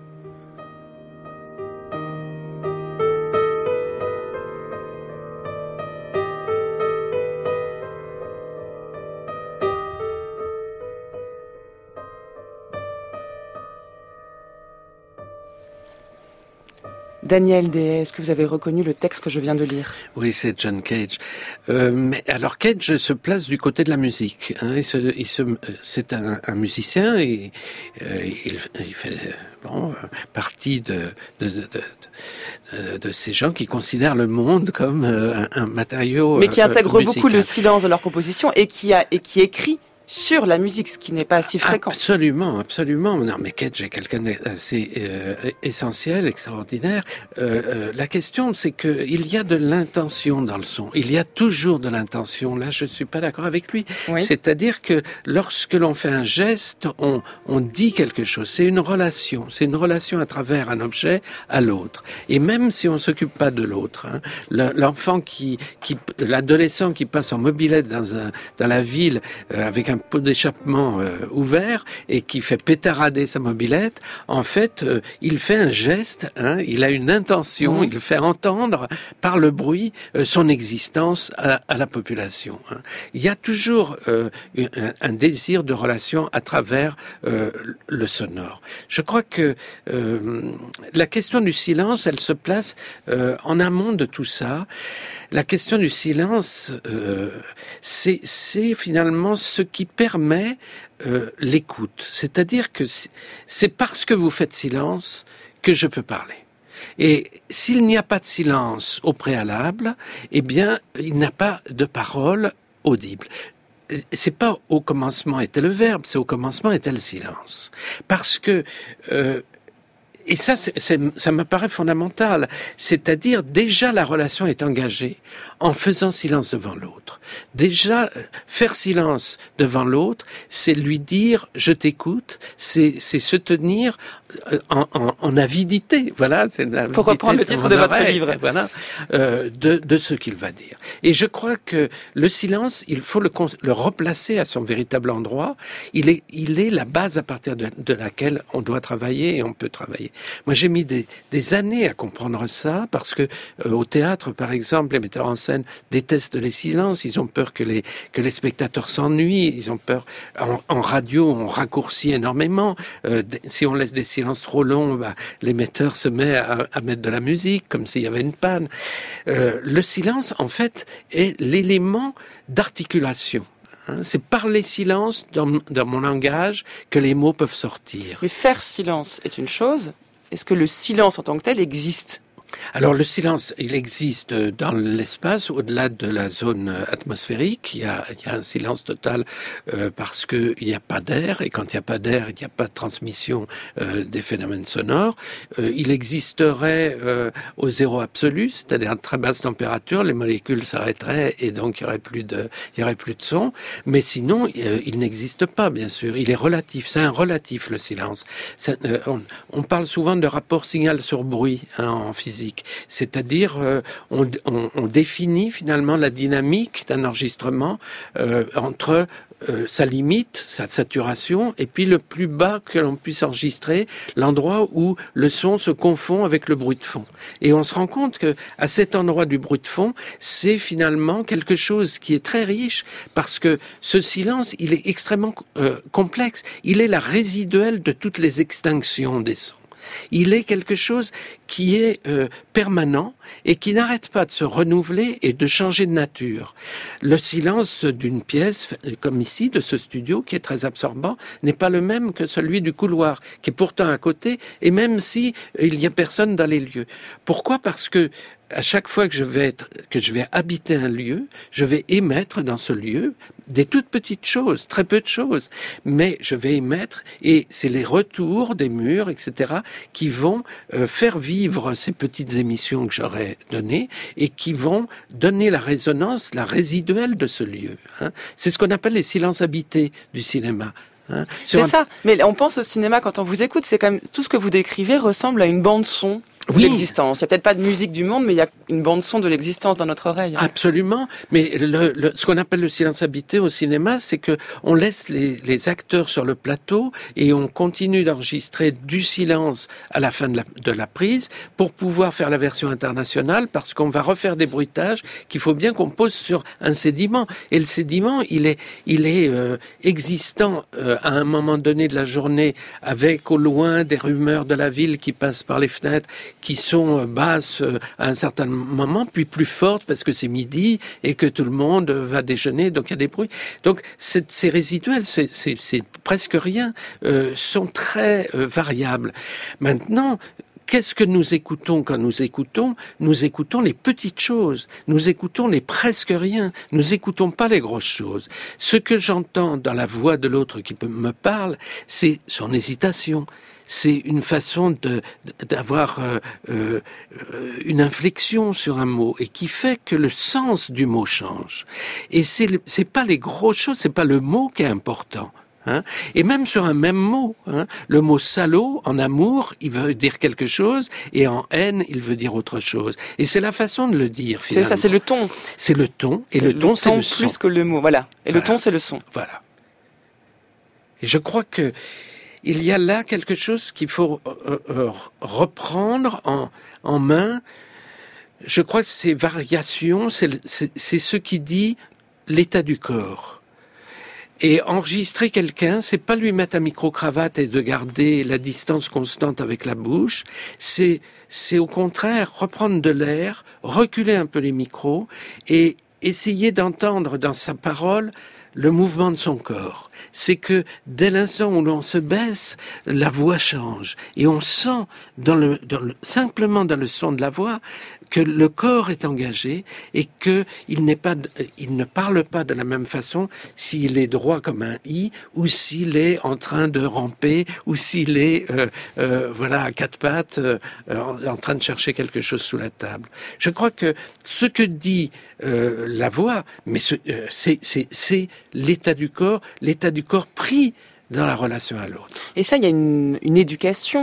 Daniel Dehaye, est-ce que vous avez reconnu le texte que je viens de lire? Oui, c'est John Cage. Euh, mais alors Cage se place du côté de la musique. Hein, il se, il se, c'est un, un musicien et euh, il, il fait bon partie de de, de, de, de de ces gens qui considèrent le monde comme un, un matériau mais qui intègrent euh, beaucoup le silence de leur composition et qui a et qui écrit sur la musique, ce qui n'est pas si fréquent. Absolument, absolument. Non, mais Cage est quelqu'un d'assez euh, essentiel, extraordinaire. Euh, euh, la question, c'est que il y a de l'intention dans le son. Il y a toujours de l'intention. Là, je suis pas d'accord avec lui. Oui. C'est-à-dire que lorsque l'on fait un geste, on, on dit quelque chose. C'est une relation. C'est une relation à travers un objet à l'autre. Et même si on s'occupe pas de l'autre, hein, l'enfant qui, qui, l'adolescent qui passe en mobilette dans un, dans la ville euh, avec un pot d'échappement euh, ouvert et qui fait pétarader sa mobilette, en fait, euh, il fait un geste, hein, il a une intention, mmh. il fait entendre par le bruit euh, son existence à, à la population. Hein. Il y a toujours euh, un, un désir de relation à travers euh, le sonore. Je crois que euh, la question du silence, elle se place euh, en amont de tout ça. La question du silence, euh, c'est, c'est finalement ce qui permet euh, l'écoute. C'est-à-dire que c'est parce que vous faites silence que je peux parler. Et s'il n'y a pas de silence au préalable, eh bien, il n'y a pas de parole audible. C'est pas au commencement était le verbe, c'est au commencement était le silence. Parce que euh, Et ça, c'est, c'est, ça me paraît fondamental. C'est-à-dire, déjà, la relation est engagée en faisant silence devant l'autre. Déjà, faire silence devant l'autre, c'est lui dire « je t'écoute », c'est, c'est se tenir en, en, en avidité. Voilà, c'est l'avidité. Pour reprendre le titre de, de votre oreille, livre. Voilà, euh, de, de ce qu'il va dire. Et je crois que le silence, il faut le, le replacer à son véritable endroit. Il est, il est la base à partir de, de laquelle on doit travailler et on peut travailler. Moi, j'ai mis des, des années à comprendre ça, parce que euh, au théâtre, par exemple, les metteurs en scène détestent les silences. Ils ont peur que les que les spectateurs s'ennuient. Ils ont peur. En, en radio, on raccourcit énormément. Euh, si on laisse des silences trop longs, bah, les metteurs se mettent à, à mettre de la musique, comme s'il y avait une panne. Euh, le silence, en fait, est l'élément d'articulation. C'est par les silences dans, dans mon langage que les mots peuvent sortir. Mais faire silence est une chose. Est-ce que le silence en tant que tel existe ? Alors le silence, il existe dans l'espace, au-delà de la zone atmosphérique. Il y a, il y a un silence total euh, parce qu'il n'y a pas d'air, et quand il n'y a pas d'air, il n'y a pas de transmission euh, des phénomènes sonores. Euh, il existerait euh, au zéro absolu, c'est-à-dire à très basse température, les molécules s'arrêteraient et donc il n'y aurait plus de, il y aurait plus de son. Mais sinon, euh, il n'existe pas, bien sûr. Il est relatif, c'est un relatif le silence. C'est, euh, on, on parle souvent de rapport signal sur bruit hein, en physique. C'est-à-dire, euh, on, on, on définit finalement la dynamique d'un enregistrement euh, entre euh, sa limite, sa saturation, et puis le plus bas que l'on puisse enregistrer, l'endroit où le son se confond avec le bruit de fond. Et on se rend compte que à cet endroit du bruit de fond, c'est finalement quelque chose qui est très riche, parce que ce silence, il est extrêmement euh, complexe. Il est la résiduelle de toutes les extinctions des sons. Il est quelque chose qui est euh, permanent et qui n'arrête pas de se renouveler et de changer de nature. Le silence d'une pièce, comme ici, de ce studio, qui est très absorbant, n'est pas le même que celui du couloir, qui est pourtant à côté, et même si il n'y a personne dans les lieux. Pourquoi ? Parce que à chaque fois que je vais être, que je vais habiter un lieu, je vais émettre dans ce lieu des toutes petites choses, très peu de choses, mais je vais émettre, et c'est les retours des murs, et cetera, qui vont euh, faire vivre ces petites émissions que j'aurais données, et qui vont donner la résonance, la résiduelle de ce lieu. Hein. C'est ce qu'on appelle les silences habités du cinéma. Hein. C'est un... ça, mais on pense au cinéma quand on vous écoute, c'est quand même tout ce que vous décrivez ressemble à une bande son. Oui. L'existence. Il n'y a peut-être pas de musique du monde, mais il y a une bande-son de l'existence dans notre oreille. Absolument. Mais le, le, ce qu'on appelle le silence habité au cinéma, c'est que on laisse les, les acteurs sur le plateau et on continue d'enregistrer du silence à la fin de la, de la prise pour pouvoir faire la version internationale, parce qu'on va refaire des bruitages qu'il faut bien qu'on pose sur un sédiment. Et le sédiment, il est, il est euh, existant euh, à un moment donné de la journée, avec au loin des rumeurs de la ville qui passent par les fenêtres, qui sont basses à un certain moment, puis plus fortes parce que c'est midi et que tout le monde va déjeuner, donc il y a des bruits. Donc c'est, c'est résiduel, c'est, c'est, c'est presque rien, euh, sont très euh, variables. Maintenant, qu'est-ce que nous écoutons quand nous écoutons ? Nous écoutons les petites choses, nous écoutons les presque rien, nous écoutons pas les grosses choses. Ce que j'entends dans la voix de l'autre qui me parle, c'est son hésitation. C'est une façon de, d'avoir euh, euh, une inflexion sur un mot et qui fait que le sens du mot change. Et c'est, c'est pas les grosses choses, c'est pas le mot qui est important. Hein. Et même sur un même mot, hein, le mot salaud, en amour, il veut dire quelque chose, et en haine, il veut dire autre chose. Et c'est la façon de le dire, finalement. C'est ça, c'est le ton. C'est le ton, et le, le ton, c'est le son. Plus que le mot, voilà. Et voilà. Le ton, c'est le son. Voilà. Et je crois que il y a là quelque chose qu'il faut euh, euh, reprendre en, en main. Je crois que ces variations, c'est, c'est, c'est ce qui dit l'état du corps. Et enregistrer quelqu'un, c'est pas lui mettre un micro-cravate et de garder la distance constante avec la bouche. C'est, c'est au contraire reprendre de l'air, reculer un peu les micros et essayer d'entendre dans sa parole le mouvement de son corps. C'est que dès l'instant où l'on se baisse, la voix change. Et on sent dans le, dans le, simplement dans le son de la voix que le corps est engagé et que il n'est pas, il ne parle pas de la même façon s'il est droit comme un i ou s'il est en train de ramper ou s'il est, euh, euh, voilà, à quatre pattes, euh, en, en train de chercher quelque chose sous la table. Je crois que ce que dit euh, la voix, mais ce, euh, c'est, c'est, c'est l'état du corps, l'état du corps pris dans la relation à l'autre. Et ça, il y a une, une éducation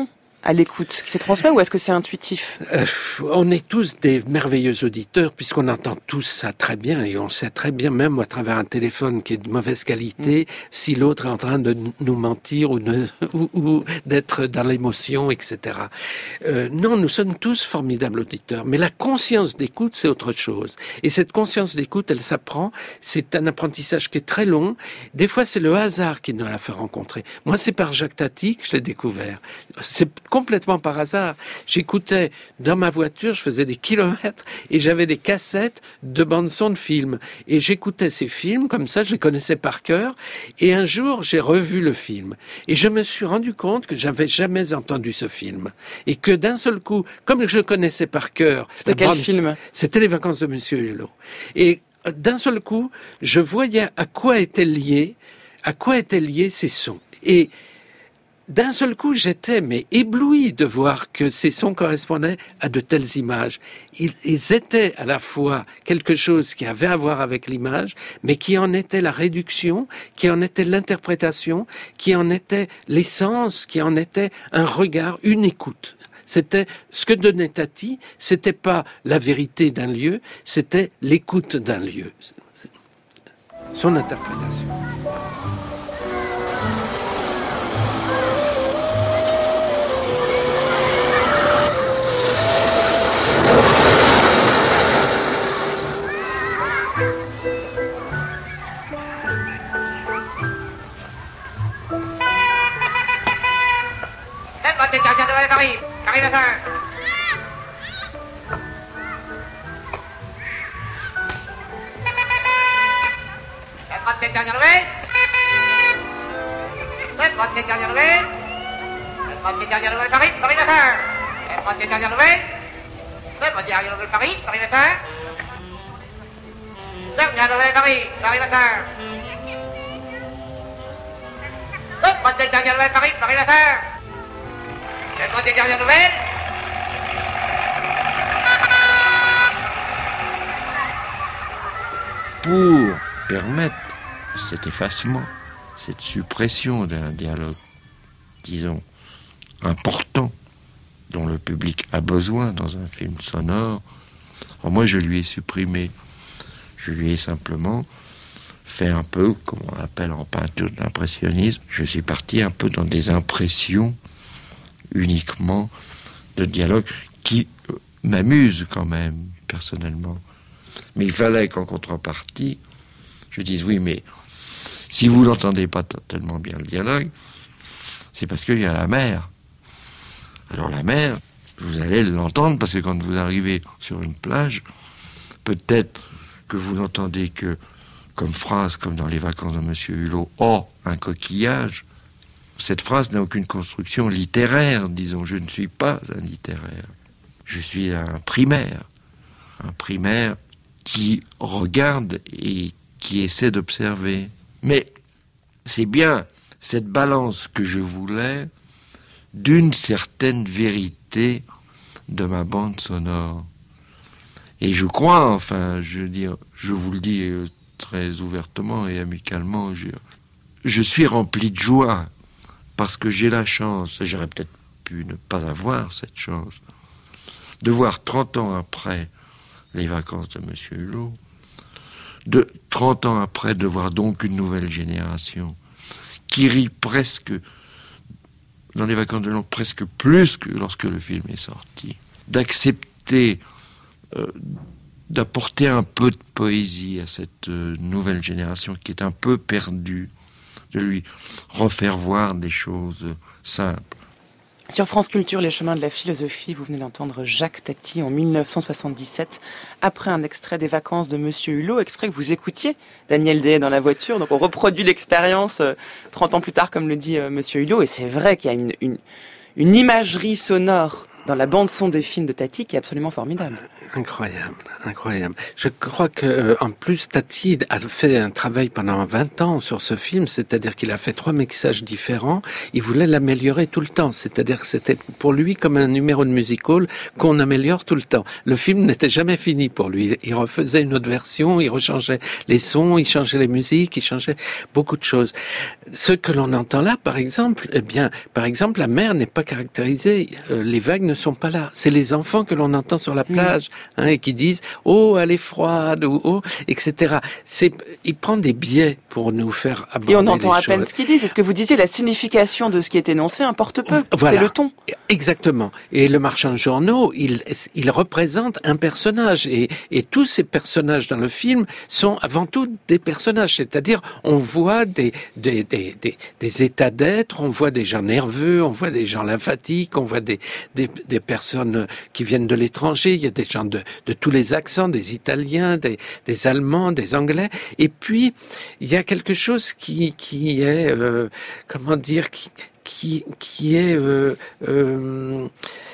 à l'écoute qui se transmet ou est-ce que c'est intuitif? euh, On est tous des merveilleux auditeurs puisqu'on entend tous ça très bien et on sait très bien même à travers un téléphone qui est de mauvaise qualité mmh. si l'autre est en train de nous mentir ou, ne, ou, ou d'être dans l'émotion, et cetera. Euh, non, nous sommes tous formidables auditeurs, mais la conscience d'écoute, c'est autre chose. Et cette conscience d'écoute, elle s'apprend. C'est un apprentissage qui est très long. Des fois, c'est le hasard qui nous l'a fait rencontrer. Moi, c'est par Jacques Tati que je l'ai découvert. C'est complètement par hasard. J'écoutais dans ma voiture, je faisais des kilomètres et j'avais des cassettes de bandes-son de films. Et j'écoutais ces films, comme ça, je les connaissais par cœur. Et un jour, j'ai revu le film. Et je me suis rendu compte que j'avais jamais entendu ce film. Et que d'un seul coup, comme je connaissais par cœur... C'était quel bande, film? C'était Les Vacances de Monsieur Hulot. Et d'un seul coup, je voyais à quoi étaient liés, à quoi étaient liés ces sons. Et d'un seul coup, j'étais mais ébloui de voir que ces sons correspondaient à de telles images. Ils, ils étaient à la fois quelque chose qui avait à voir avec l'image, mais qui en était la réduction, qui en était l'interprétation, qui en était l'essence, qui en était un regard, une écoute. C'était ce que donnait Tati, c'était pas la vérité d'un lieu, c'était l'écoute d'un lieu. Son interprétation. Paris, Paris matin. La droite des dernières levées. La droite des dernières levées. La droite des dernières levées, Paris, Paris matin. La droite des dernières levées. La droite des dernières levées, Paris, Paris matin. Dernière levée, Paris, Paris matin. La droite des dernières levées, Paris, Paris matin. La droite des dernières nouvelles. Pour permettre cet effacement, cette suppression d'un dialogue, disons, important, dont le public a besoin dans un film sonore, alors moi je lui ai supprimé. Je lui ai simplement fait un peu, comme on appelle en peinture de l'impressionnisme, je suis parti un peu dans des impressions uniquement de dialogue qui m'amuse quand même, personnellement. Mais il fallait qu'en contrepartie, je dise oui, mais si vous n'entendez pas tellement bien le dialogue, c'est parce qu'il y a la mer. Alors la mer, vous allez l'entendre parce que quand vous arrivez sur une plage, peut-être que vous n'entendez que comme phrase, comme dans Les Vacances de Monsieur Hulot, « Oh, un coquillage !» Cette phrase n'a aucune construction littéraire, disons. Je ne suis pas un littéraire. Je suis un primaire. Un primaire qui regarde et qui essaie d'observer. Mais c'est bien cette balance que je voulais d'une certaine vérité de ma bande sonore. Et je crois, enfin, je veux dire, je vous le dis très ouvertement et amicalement, je, je suis rempli de joie. Parce que j'ai la chance, et j'aurais peut-être pu ne pas avoir cette chance, de voir trente ans après Les Vacances de Monsieur Hulot, de trente ans après de voir donc une nouvelle génération qui rit presque, dans Les Vacances de Hulot, presque plus que lorsque le film est sorti, d'accepter, euh, d'apporter un peu de poésie à cette euh, nouvelle génération qui est un peu perdue, de lui refaire voir des choses simples. Sur France Culture, les chemins de la philosophie, vous venez d'entendre Jacques Tati en mille neuf cent soixante-dix-sept, après un extrait des Vacances de Monsieur Hulot, extrait que vous écoutiez, Daniel Day, dans la voiture. Donc on reproduit l'expérience euh, trente ans plus tard, comme le dit euh, Monsieur Hulot, et c'est vrai qu'il y a une, une, une imagerie sonore dans la bande-son des films de Tati qui est absolument formidable. Incroyable, incroyable. Je crois que, euh, en plus, Tati a fait un travail pendant vingt ans sur ce film, c'est-à-dire qu'il a fait trois mixages différents. Il voulait l'améliorer tout le temps, c'est-à-dire que c'était pour lui comme un numéro de musical qu'on améliore tout le temps. Le film n'était jamais fini pour lui. Il refaisait une autre version, il rechangeait les sons, il changeait les musiques, il changeait beaucoup de choses. Ce que l'on entend là, par exemple, eh bien, par exemple, la mer n'est pas caractérisée, euh, les vagues ne sont pas là. C'est les enfants que l'on entend sur la plage, mmh. hein, et qui disent « Oh, elle est froide » ou « Oh », et cetera. C'est, il prend des biais pour nous faire aborder les choses. Et on entend à peine ce qu'ils disent. C'est ce que vous disiez, la signification de ce qui est énoncé importe peu. Voilà. C'est le ton. Exactement. Et le marchand de journaux, il, il représente un personnage. Et, et tous ces personnages dans le film sont avant tout des personnages. C'est-à-dire, on voit des, des, des, des, des états d'être, on voit des gens nerveux, on voit des gens lymphatiques, on voit des, des, des personnes qui viennent de l'étranger. Il y a des gens de, de tous les accents, des Italiens, des, des Allemands, des Anglais. Et puis, il y a quelque chose qui, qui est, euh, comment dire, qui, qui, qui est euh, euh,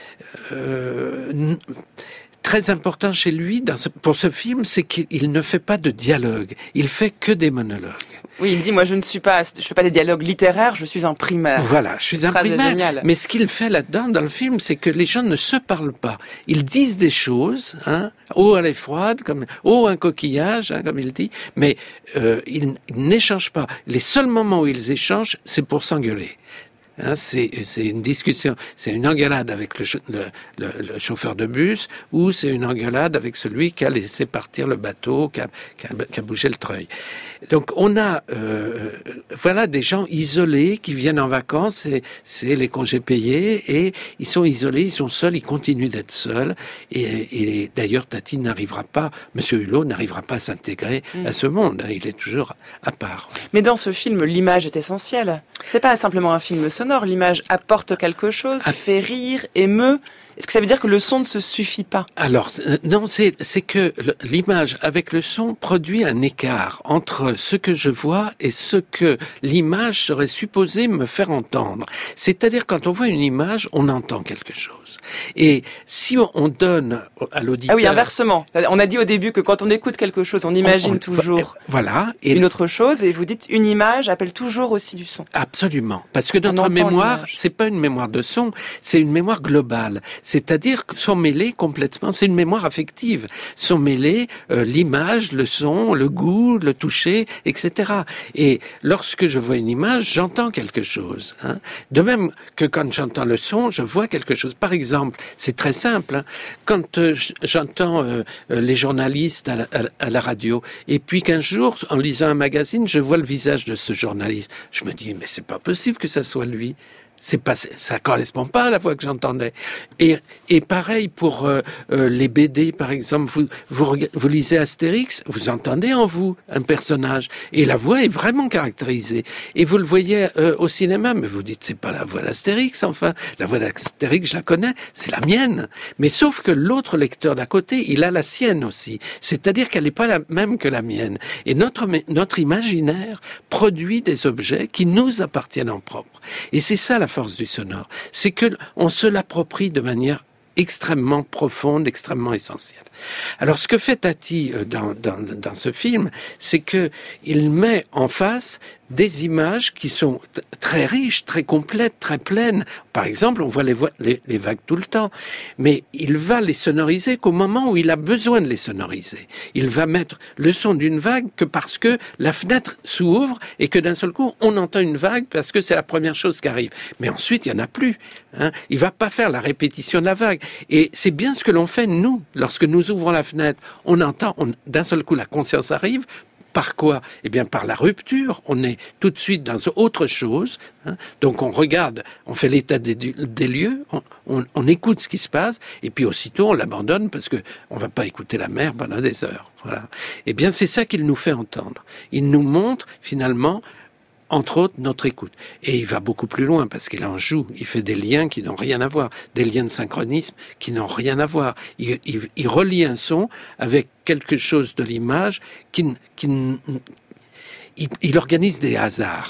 euh, très important chez lui dans ce, pour ce film, c'est qu'il ne fait pas de dialogue. Il fait que des monologues. Oui, il dit, moi je ne suis pas, je fais pas des dialogues littéraires, je suis un primaire. Voilà, je suis un primaire. Génial. Mais ce qu'il fait là-dedans, dans le film, c'est que les gens ne se parlent pas. Ils disent des choses, hein. Oh, elle est froide, comme, oh, un coquillage, hein, comme il dit. Mais, euh, ils, ils n'échangent pas. Les seuls moments où ils échangent, c'est pour s'engueuler. Hein, c'est, c'est une discussion, c'est une engueulade avec le, le, le, le chauffeur de bus, ou c'est une engueulade avec celui qui a laissé partir le bateau, qui a, qui a, qui a bougé le treuil. Donc on a, euh, voilà, des gens isolés qui viennent en vacances, c'est, c'est les congés payés, et ils sont isolés, ils sont seuls, ils continuent d'être seuls, et, et d'ailleurs Tati n'arrivera pas, Monsieur Hulot n'arrivera pas à s'intégrer mmh. à ce monde, hein, il est toujours à part. Mais dans ce film, l'image est essentielle. C'est pas simplement un film sonore, l'image apporte quelque chose, ah. fait rire, émeut. Est-ce que ça veut dire que le son ne se suffit pas ? Alors, euh, non, c'est, c'est que l'image avec le son produit un écart entre ce que je vois et ce que l'image serait supposée me faire entendre. C'est-à-dire, quand on voit une image, on entend quelque chose. Et si on donne à l'auditeur... Ah oui, inversement. On a dit au début que quand on écoute quelque chose, on imagine on, on, toujours voilà, et une autre chose, et vous dites une image appelle toujours aussi du son. Absolument. Parce que notre mémoire, l'image. C'est pas une mémoire de son, c'est une mémoire globale. C'est-à-dire que sont mêlés complètement, c'est une mémoire affective, sont mêlés euh, l'image, le son, le goût, le toucher, et cetera. Et lorsque je vois une image, j'entends quelque chose. Hein. De même que quand j'entends le son, je vois quelque chose. Par exemple, c'est très simple, hein. Quand euh, j'entends euh, les journalistes à la, à, à la radio, et puis qu'un jour, en lisant un magazine, je vois le visage de ce journaliste, je me dis, mais c'est pas possible que ça soit lui. C'est pas, ça correspond pas à la voix que j'entendais. Et, et pareil pour euh, euh, les B D, par exemple. Vous, vous, vous lisez Astérix, vous entendez en vous un personnage, et la voix est vraiment caractérisée. Et vous le voyez euh, au cinéma, mais vous dites c'est pas la voix d'Astérix, enfin. La voix d'Astérix, je la connais, c'est la mienne. Mais sauf que l'autre lecteur d'à côté, il a la sienne aussi. C'est-à-dire qu'elle n'est pas la même que la mienne. Et notre notre imaginaire produit des objets qui nous appartiennent en propre. Et c'est ça la force du sonore, c'est que on se l'approprie de manière extrêmement profonde, extrêmement essentielle. Alors, ce que fait Tati dans, dans, dans ce film, c'est que il met en face des images qui sont t- très riches, très complètes, très pleines. Par exemple, on voit les, vo- les, les vagues tout le temps, mais il va les sonoriser qu'au moment où il a besoin de les sonoriser. Il va mettre le son d'une vague que parce que la fenêtre s'ouvre et que d'un seul coup, on entend une vague parce que c'est la première chose qui arrive. Mais ensuite, il n'y en a plus. Hein. Il va pas faire la répétition de la vague. Et c'est bien ce que l'on fait, nous, lorsque nous ouvrons la fenêtre, on entend, on, d'un seul coup, la conscience arrive. Par quoi ? Eh bien, par la rupture. On est tout de suite dans autre chose. Hein. Donc, on regarde, on fait l'état des, des lieux, on, on, on écoute ce qui se passe, et puis aussitôt, on l'abandonne parce que on va pas écouter la mer pendant des heures. Voilà. Eh bien, c'est ça qu'il nous fait entendre. Il nous montre, finalement, entre autres, notre écoute. Et il va beaucoup plus loin parce qu'il en joue. Il fait des liens qui n'ont rien à voir, des liens de synchronisme qui n'ont rien à voir. Il, il, il relie un son avec quelque chose de l'image qui, qui il, il organise des hasards.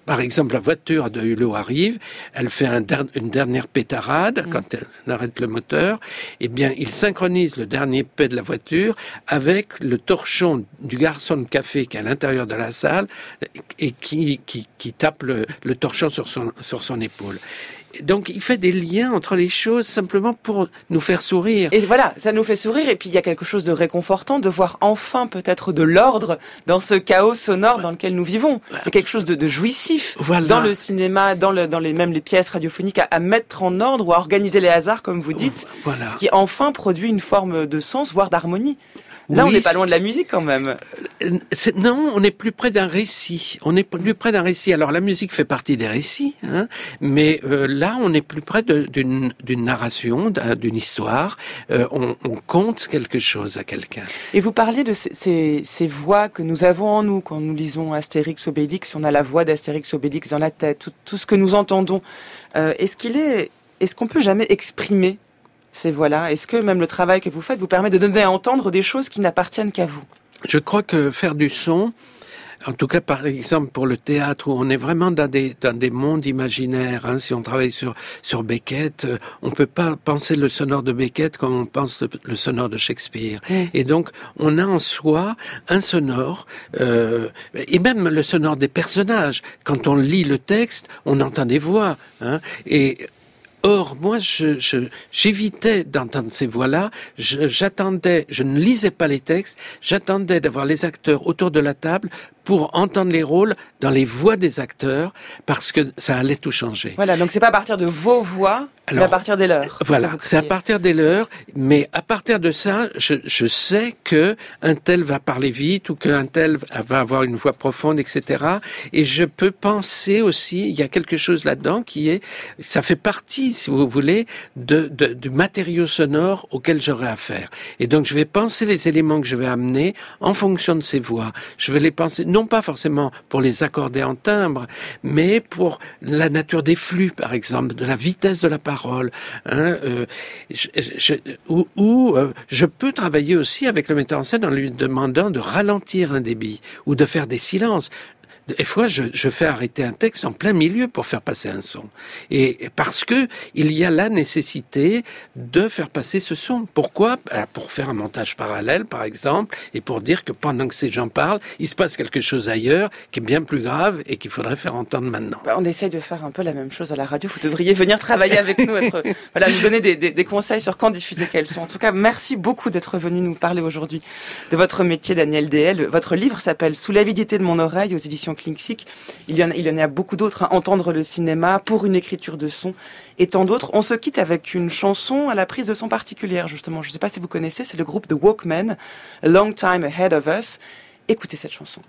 par exemple, la voiture de Hulot arrive, elle fait un der- une dernière pétarade mmh. quand elle arrête le moteur. Eh bien, il synchronise le dernier pet de la voiture avec le torchon du garçon de café qui est à l'intérieur de la salle et qui, qui, qui tape le, le torchon sur son, sur son épaule. Donc, il fait des liens entre les choses simplement pour nous faire sourire. Et voilà, ça nous fait sourire. Et puis, il y a quelque chose de réconfortant de voir enfin peut-être de l'ordre dans ce chaos sonore dans lequel nous vivons. Il y a quelque chose de, de jouissif voilà. dans le cinéma, dans, le, dans les, même les pièces radiophoniques, à, à mettre en ordre ou à organiser les hasards, comme vous dites. Voilà. Ce qui enfin produit une forme de sens, voire d'harmonie. Là, oui, on n'est pas loin de la musique quand même. C'est, non, on est plus près d'un récit. On est plus près d'un récit. Alors la musique fait partie des récits, hein, mais euh, là, on est plus près de, d'une, d'une narration, d'une histoire. Euh, on, on conte quelque chose à quelqu'un. Et vous parliez de ces, ces, ces voix que nous avons en nous quand nous lisons Astérix, Obélix. On a la voix d'Astérix, Obélix dans la tête. Tout, tout ce que nous entendons. Euh, est-ce qu'il est, est-ce qu'on peut jamais exprimer ces voix-là? Est-ce que même le travail que vous faites vous permet de donner à entendre des choses qui n'appartiennent qu'à vous? Je crois que faire du son, en tout cas par exemple pour le théâtre, où on est vraiment dans des dans des mondes imaginaires. Hein, si on travaille sur sur Beckett, euh, on peut pas penser le sonore de Beckett comme on pense le, le sonore de Shakespeare. Mmh. Et donc on a en soi un sonore, euh, et même le sonore des personnages. Quand on lit le texte, on entend des voix. Hein, et Or, moi, je, je, j'évitais d'entendre ces voix-là, je, j'attendais, je ne lisais pas les textes, j'attendais d'avoir les acteurs autour de la table pour entendre les rôles dans les voix des acteurs, parce que ça allait tout changer. Voilà, donc c'est pas à partir de vos voix, Alors, mais à partir des leurs. Voilà, c'est à partir des leurs, mais à partir de ça, je, je sais que un tel va parler vite, ou qu'un tel va avoir une voix profonde, et cetera. Et je peux penser aussi, il y a quelque chose là-dedans qui est, ça fait partie, si vous voulez, de, de, du matériau sonore auquel j'aurai affaire. Et donc je vais penser les éléments que je vais amener en fonction de ces voix. Je vais les penser, non pas forcément pour les accorder en timbre, mais pour la nature des flux, par exemple, de la vitesse de la parole, hein, euh, je, je, ou, ou euh, je peux travailler aussi avec le metteur en scène en lui demandant de ralentir un débit ou de faire des silences. Des fois, je, je fais arrêter un texte en plein milieu pour faire passer un son. Et parce que il y a la nécessité de faire passer ce son. Pourquoi ? Pour faire un montage parallèle, par exemple, et pour dire que pendant que ces gens parlent, il se passe quelque chose ailleurs qui est bien plus grave et qu'il faudrait faire entendre maintenant. On essaye de faire un peu la même chose à la radio. Vous devriez venir travailler avec nous, être, voilà, nous donner des, des, des conseils sur quand diffuser quels sons. En tout cas, merci beaucoup d'être venu nous parler aujourd'hui de votre métier, Daniel Déhel. Votre livre s'appelle « Sous l'avidité de mon oreille » aux éditions Klingsik. Il y en a, il y en a beaucoup d'autres, hein. Entendre le cinéma pour une écriture de son et tant d'autres. On se quitte avec une chanson à la prise de son particulière, justement. Je ne sais pas si vous connaissez, c'est le groupe The Walkmen, A Long Time Ahead of Us. Écoutez cette chanson.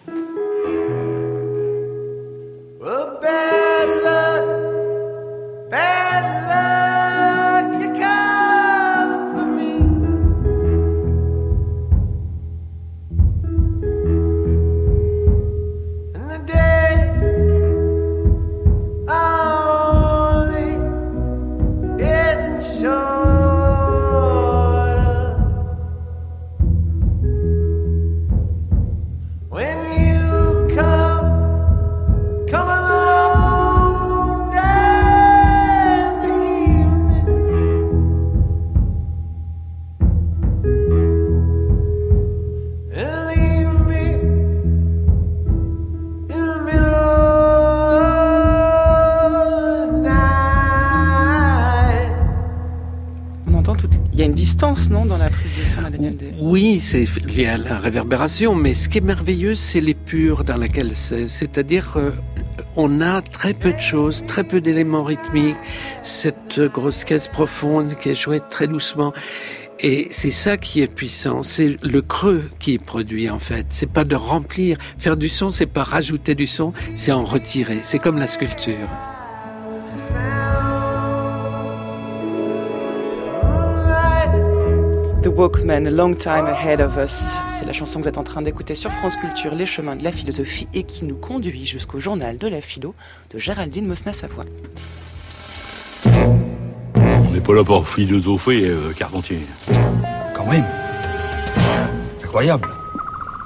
Well, bad luck, bad luck, you come for me. And the days are only getting shorter. When you come, come along in the evening, and leave me in the middle of the night. On entend tout. Il y a une distance, non, dans la prise de son à Daniel Déhel? Oui, c'est lié à la réverbération, mais ce qui est merveilleux, c'est l'épure dans laquelle c'est. C'est-à-dire, euh, on a très peu de choses, très peu d'éléments rythmiques, cette grosse caisse profonde qui est jouée très doucement. Et c'est ça qui est puissant, c'est le creux qui est produit en fait. C'est pas de remplir, faire du son, c'est pas rajouter du son, c'est en retirer. C'est comme la sculpture. The Walkmen, A Long Time Ahead of Us. C'est la chanson que vous êtes en train d'écouter sur France Culture, Les Chemins de la Philosophie, et qui nous conduit jusqu'au journal de la philo de Géraldine Mosna-Savoie. On n'est pas là pour philosopher, euh, Carpentier. Quand même. Incroyable.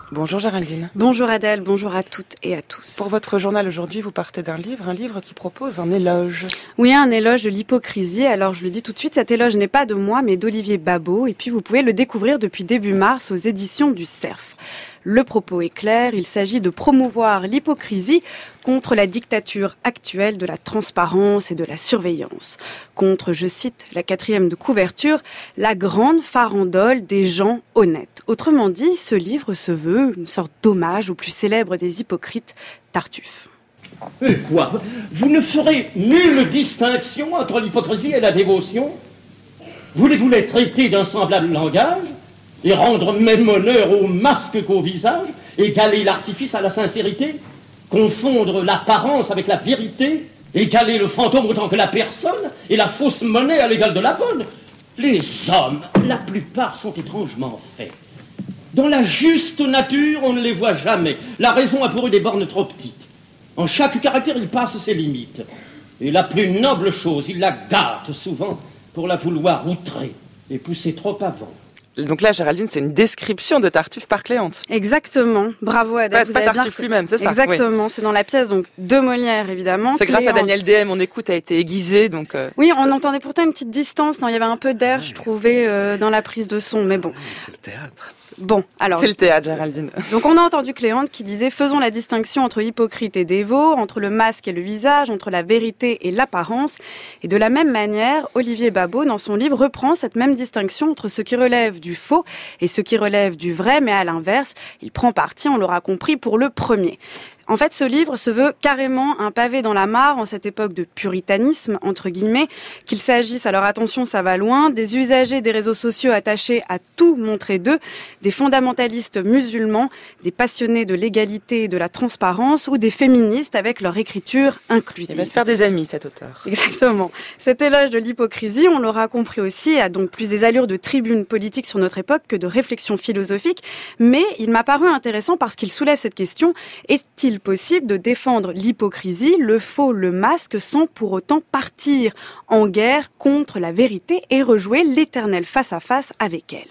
Bonjour Géraldine. Bonjour Adèle, bonjour à toutes et à tous. Pour votre journal aujourd'hui, vous partez d'un livre, un livre qui propose un éloge. Oui, un éloge de l'hypocrisie. Alors je le dis tout de suite, cet éloge n'est pas de moi mais d'Olivier Babot. Et puis vous pouvez le découvrir depuis début mars aux éditions du Cerf. Le propos est clair, il s'agit de promouvoir l'hypocrisie contre la dictature actuelle de la transparence et de la surveillance. Contre, je cite, la quatrième de couverture, la grande farandole des gens honnêtes. Autrement dit, ce livre se veut une sorte d'hommage au plus célèbre des hypocrites, Tartuffe. Et quoi ? Vous ne ferez nulle distinction entre l'hypocrisie et la dévotion ? Voulez-vous les traiter d'un semblable langage ? Et rendre même honneur au masque qu'au visage, égaler l'artifice à la sincérité, confondre l'apparence avec la vérité, égaler le fantôme autant que la personne, et la fausse monnaie à l'égal de la bonne. Les hommes, la plupart, sont étrangement faits. Dans la juste nature, on ne les voit jamais. La raison a pour eux des bornes trop petites. En chaque caractère, il passe ses limites. Et la plus noble chose, il la gâte souvent pour la vouloir outrer et pousser trop avant. Donc là, Géraldine, c'est une description de Tartuffe par Cléante. Exactement. Bravo Adèle. Pas, pas Tartuffe lui-même, c'est ça. Exactement. Oui. C'est dans la pièce donc de Molière, évidemment. C'est grâce Cléante. à Daniel D M, mon écoute a été aiguisée, donc. Euh, oui, on entendait pourtant une petite distance. Non, il y avait un peu d'air, ouais. je trouvais, euh, dans la prise de son, mais bon. Ouais, c'est le théâtre. Bon, alors. C'est le théâtre, Géraldine. Donc on a entendu Cléante qui disait faisons la distinction entre hypocrite et dévot, entre le masque et le visage, entre la vérité et l'apparence. Et de la même manière, Olivier Babot, dans son livre, reprend cette même distinction entre ce qui relève du faux et ce qui relève du vrai, mais à l'inverse, il prend parti, on l'aura compris, pour le premier. En fait, ce livre se veut carrément un pavé dans la mare en cette époque de puritanisme, entre guillemets, qu'il s'agisse, alors attention, ça va loin, des usagers des réseaux sociaux attachés à tout montrer d'eux, des fondamentalistes musulmans, des passionnés de l'égalité et de la transparence ou des féministes avec leur écriture inclusive. Il va se faire des amis, cet auteur. Exactement. Cet éloge de l'hypocrisie, on l'aura compris aussi, a donc plus des allures de tribune politique sur notre époque que de réflexion philosophique, mais il m'a paru intéressant parce qu'il soulève cette question, est-il possible de défendre l'hypocrisie, le faux, le masque, sans pour autant partir en guerre contre la vérité et rejouer l'éternel face-à-face avec elle.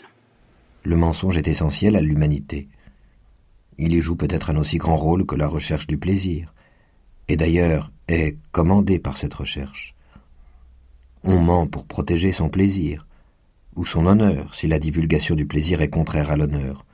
Le mensonge est essentiel à l'humanité. Il y joue peut-être un aussi grand rôle que la recherche du plaisir, et d'ailleurs est commandé par cette recherche. On ment pour protéger son plaisir, ou son honneur si la divulgation du plaisir est contraire à l'honneur.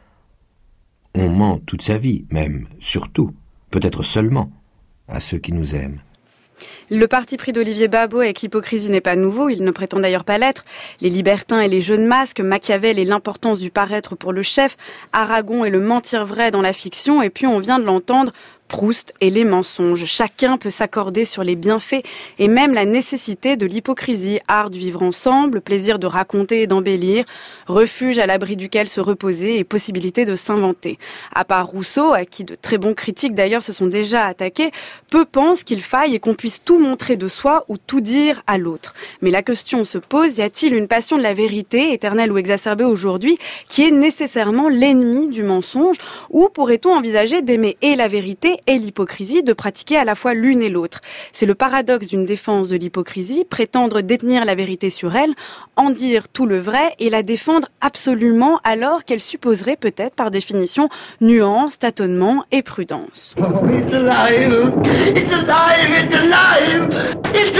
On ment toute sa vie, même, surtout, peut-être seulement, à ceux qui nous aiment. Le parti pris d'Olivier Babot avec l'hypocrisie n'est pas nouveau, il ne prétend d'ailleurs pas l'être. Les libertins et les jeux de masques, Machiavel et l'importance du paraître pour le chef, Aragon et le mentir vrai dans la fiction, et puis on vient de l'entendre, Proust et les mensonges. Chacun peut s'accorder sur les bienfaits et même la nécessité de l'hypocrisie. Art du vivre ensemble, plaisir de raconter et d'embellir, refuge à l'abri duquel se reposer et possibilité de s'inventer. À part Rousseau, à qui de très bons critiques d'ailleurs se sont déjà attaqués, peu pensent qu'il faille et qu'on puisse tout montrer de soi ou tout dire à l'autre. Mais la question se pose, y a-t-il une passion de la vérité, éternelle ou exacerbée aujourd'hui, qui est nécessairement l'ennemi du mensonge, ou pourrait-on envisager d'aimer et la vérité et l'hypocrisie, de pratiquer à la fois l'une et l'autre. C'est le paradoxe d'une défense de l'hypocrisie, prétendre détenir la vérité sur elle, en dire tout le vrai et la défendre absolument alors qu'elle supposerait peut-être par définition nuance, tâtonnement et prudence. Oh, it's alive! It's alive! It's alive! It's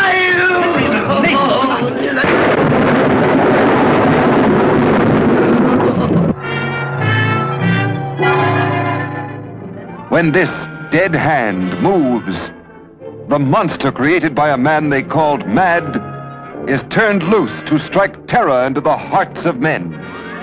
alive! When this dead hand moves, the monster created by a man they called mad is turned loose to strike terror into the hearts of men.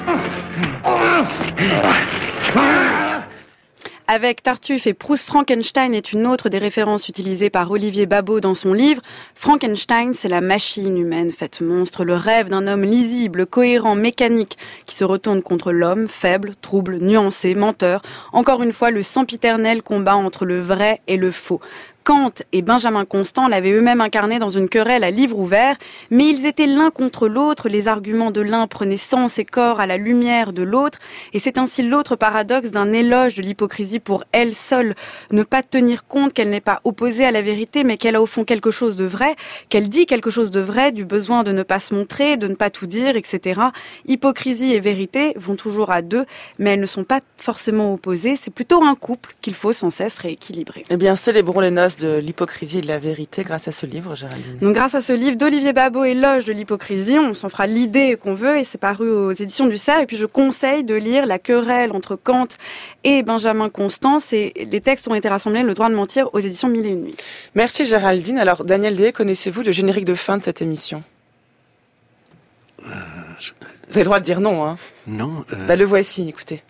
Avec Tartuffe et Proust, Frankenstein est une autre des références utilisées par Olivier Babot dans son livre. Frankenstein, c'est la machine humaine faite monstre, le rêve d'un homme lisible, cohérent, mécanique, qui se retourne contre l'homme, faible, trouble, nuancé, menteur. Encore une fois, le sempiternel combat entre le vrai et le faux. Kant et Benjamin Constant l'avaient eux-mêmes incarné dans une querelle à livre ouvert, mais ils étaient l'un contre l'autre, les arguments de l'un prenaient sens et corps à la lumière de l'autre, et c'est ainsi l'autre paradoxe d'un éloge de l'hypocrisie pour elle seule, ne pas tenir compte qu'elle n'est pas opposée à la vérité, mais qu'elle a au fond quelque chose de vrai, qu'elle dit quelque chose de vrai, du besoin de ne pas se montrer, de ne pas tout dire, et cetera. Hypocrisie et vérité vont toujours à deux, mais elles ne sont pas forcément opposées, c'est plutôt un couple qu'il faut sans cesse rééquilibrer. Eh bien, célébrons les noces de l'hypocrisie et de la vérité grâce à ce livre, Géraldine. Donc, grâce à ce livre d'Olivier Babot, Éloge de l'hypocrisie, on s'en fera l'idée qu'on veut et c'est paru aux éditions du Cerf. Et puis, je conseille de lire La querelle entre Kant et Benjamin Constant. Et les textes ont été rassemblés, Le droit de mentir, aux éditions Mille et une nuits. Merci Géraldine. Alors, Daniel Dehaye, connaissez-vous le générique de fin de cette émission ? euh, je... Vous avez le droit de dire non, hein ? Non. Euh... Bah, le voici, écoutez.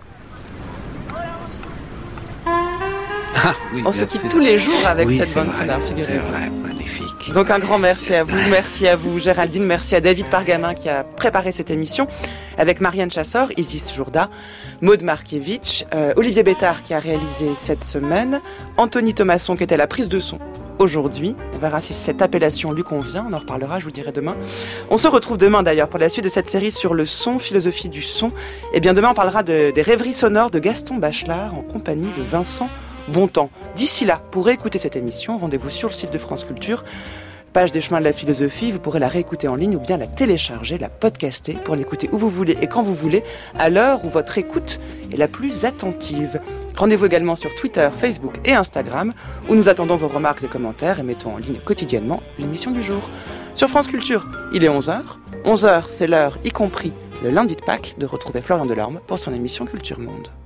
Ah, oui, on se quitte tous les jours avec oui, cette bande vrai, sonore, figurez-vous. C'est vrai, magnifique. Donc un grand merci à vous, merci à vous Géraldine, merci à David Pargamin qui a préparé cette émission, avec Marianne Chassor, Isis Jourda, Maud Markiewicz, euh, Olivier Bétard qui a réalisé cette semaine, Anthony Thomasson qui était à la prise de son aujourd'hui. On verra si cette appellation lui convient, on en reparlera, je vous le dirai demain. On se retrouve demain d'ailleurs pour la suite de cette série sur le son, philosophie du son. Et bien demain on parlera de, des rêveries sonores de Gaston Bachelard en compagnie de Vincent Bontemps. D'ici là, pour réécouter cette émission, rendez-vous sur le site de France Culture, page des chemins de la philosophie, vous pourrez la réécouter en ligne ou bien la télécharger, la podcaster pour l'écouter où vous voulez et quand vous voulez, à l'heure où votre écoute est la plus attentive. Rendez-vous également sur Twitter, Facebook et Instagram, où nous attendons vos remarques et commentaires et mettons en ligne quotidiennement l'émission du jour. Sur France Culture, il est onze heures. onze heures, c'est l'heure, y compris le lundi de Pâques, de retrouver Florian Delorme pour son émission Culture Monde.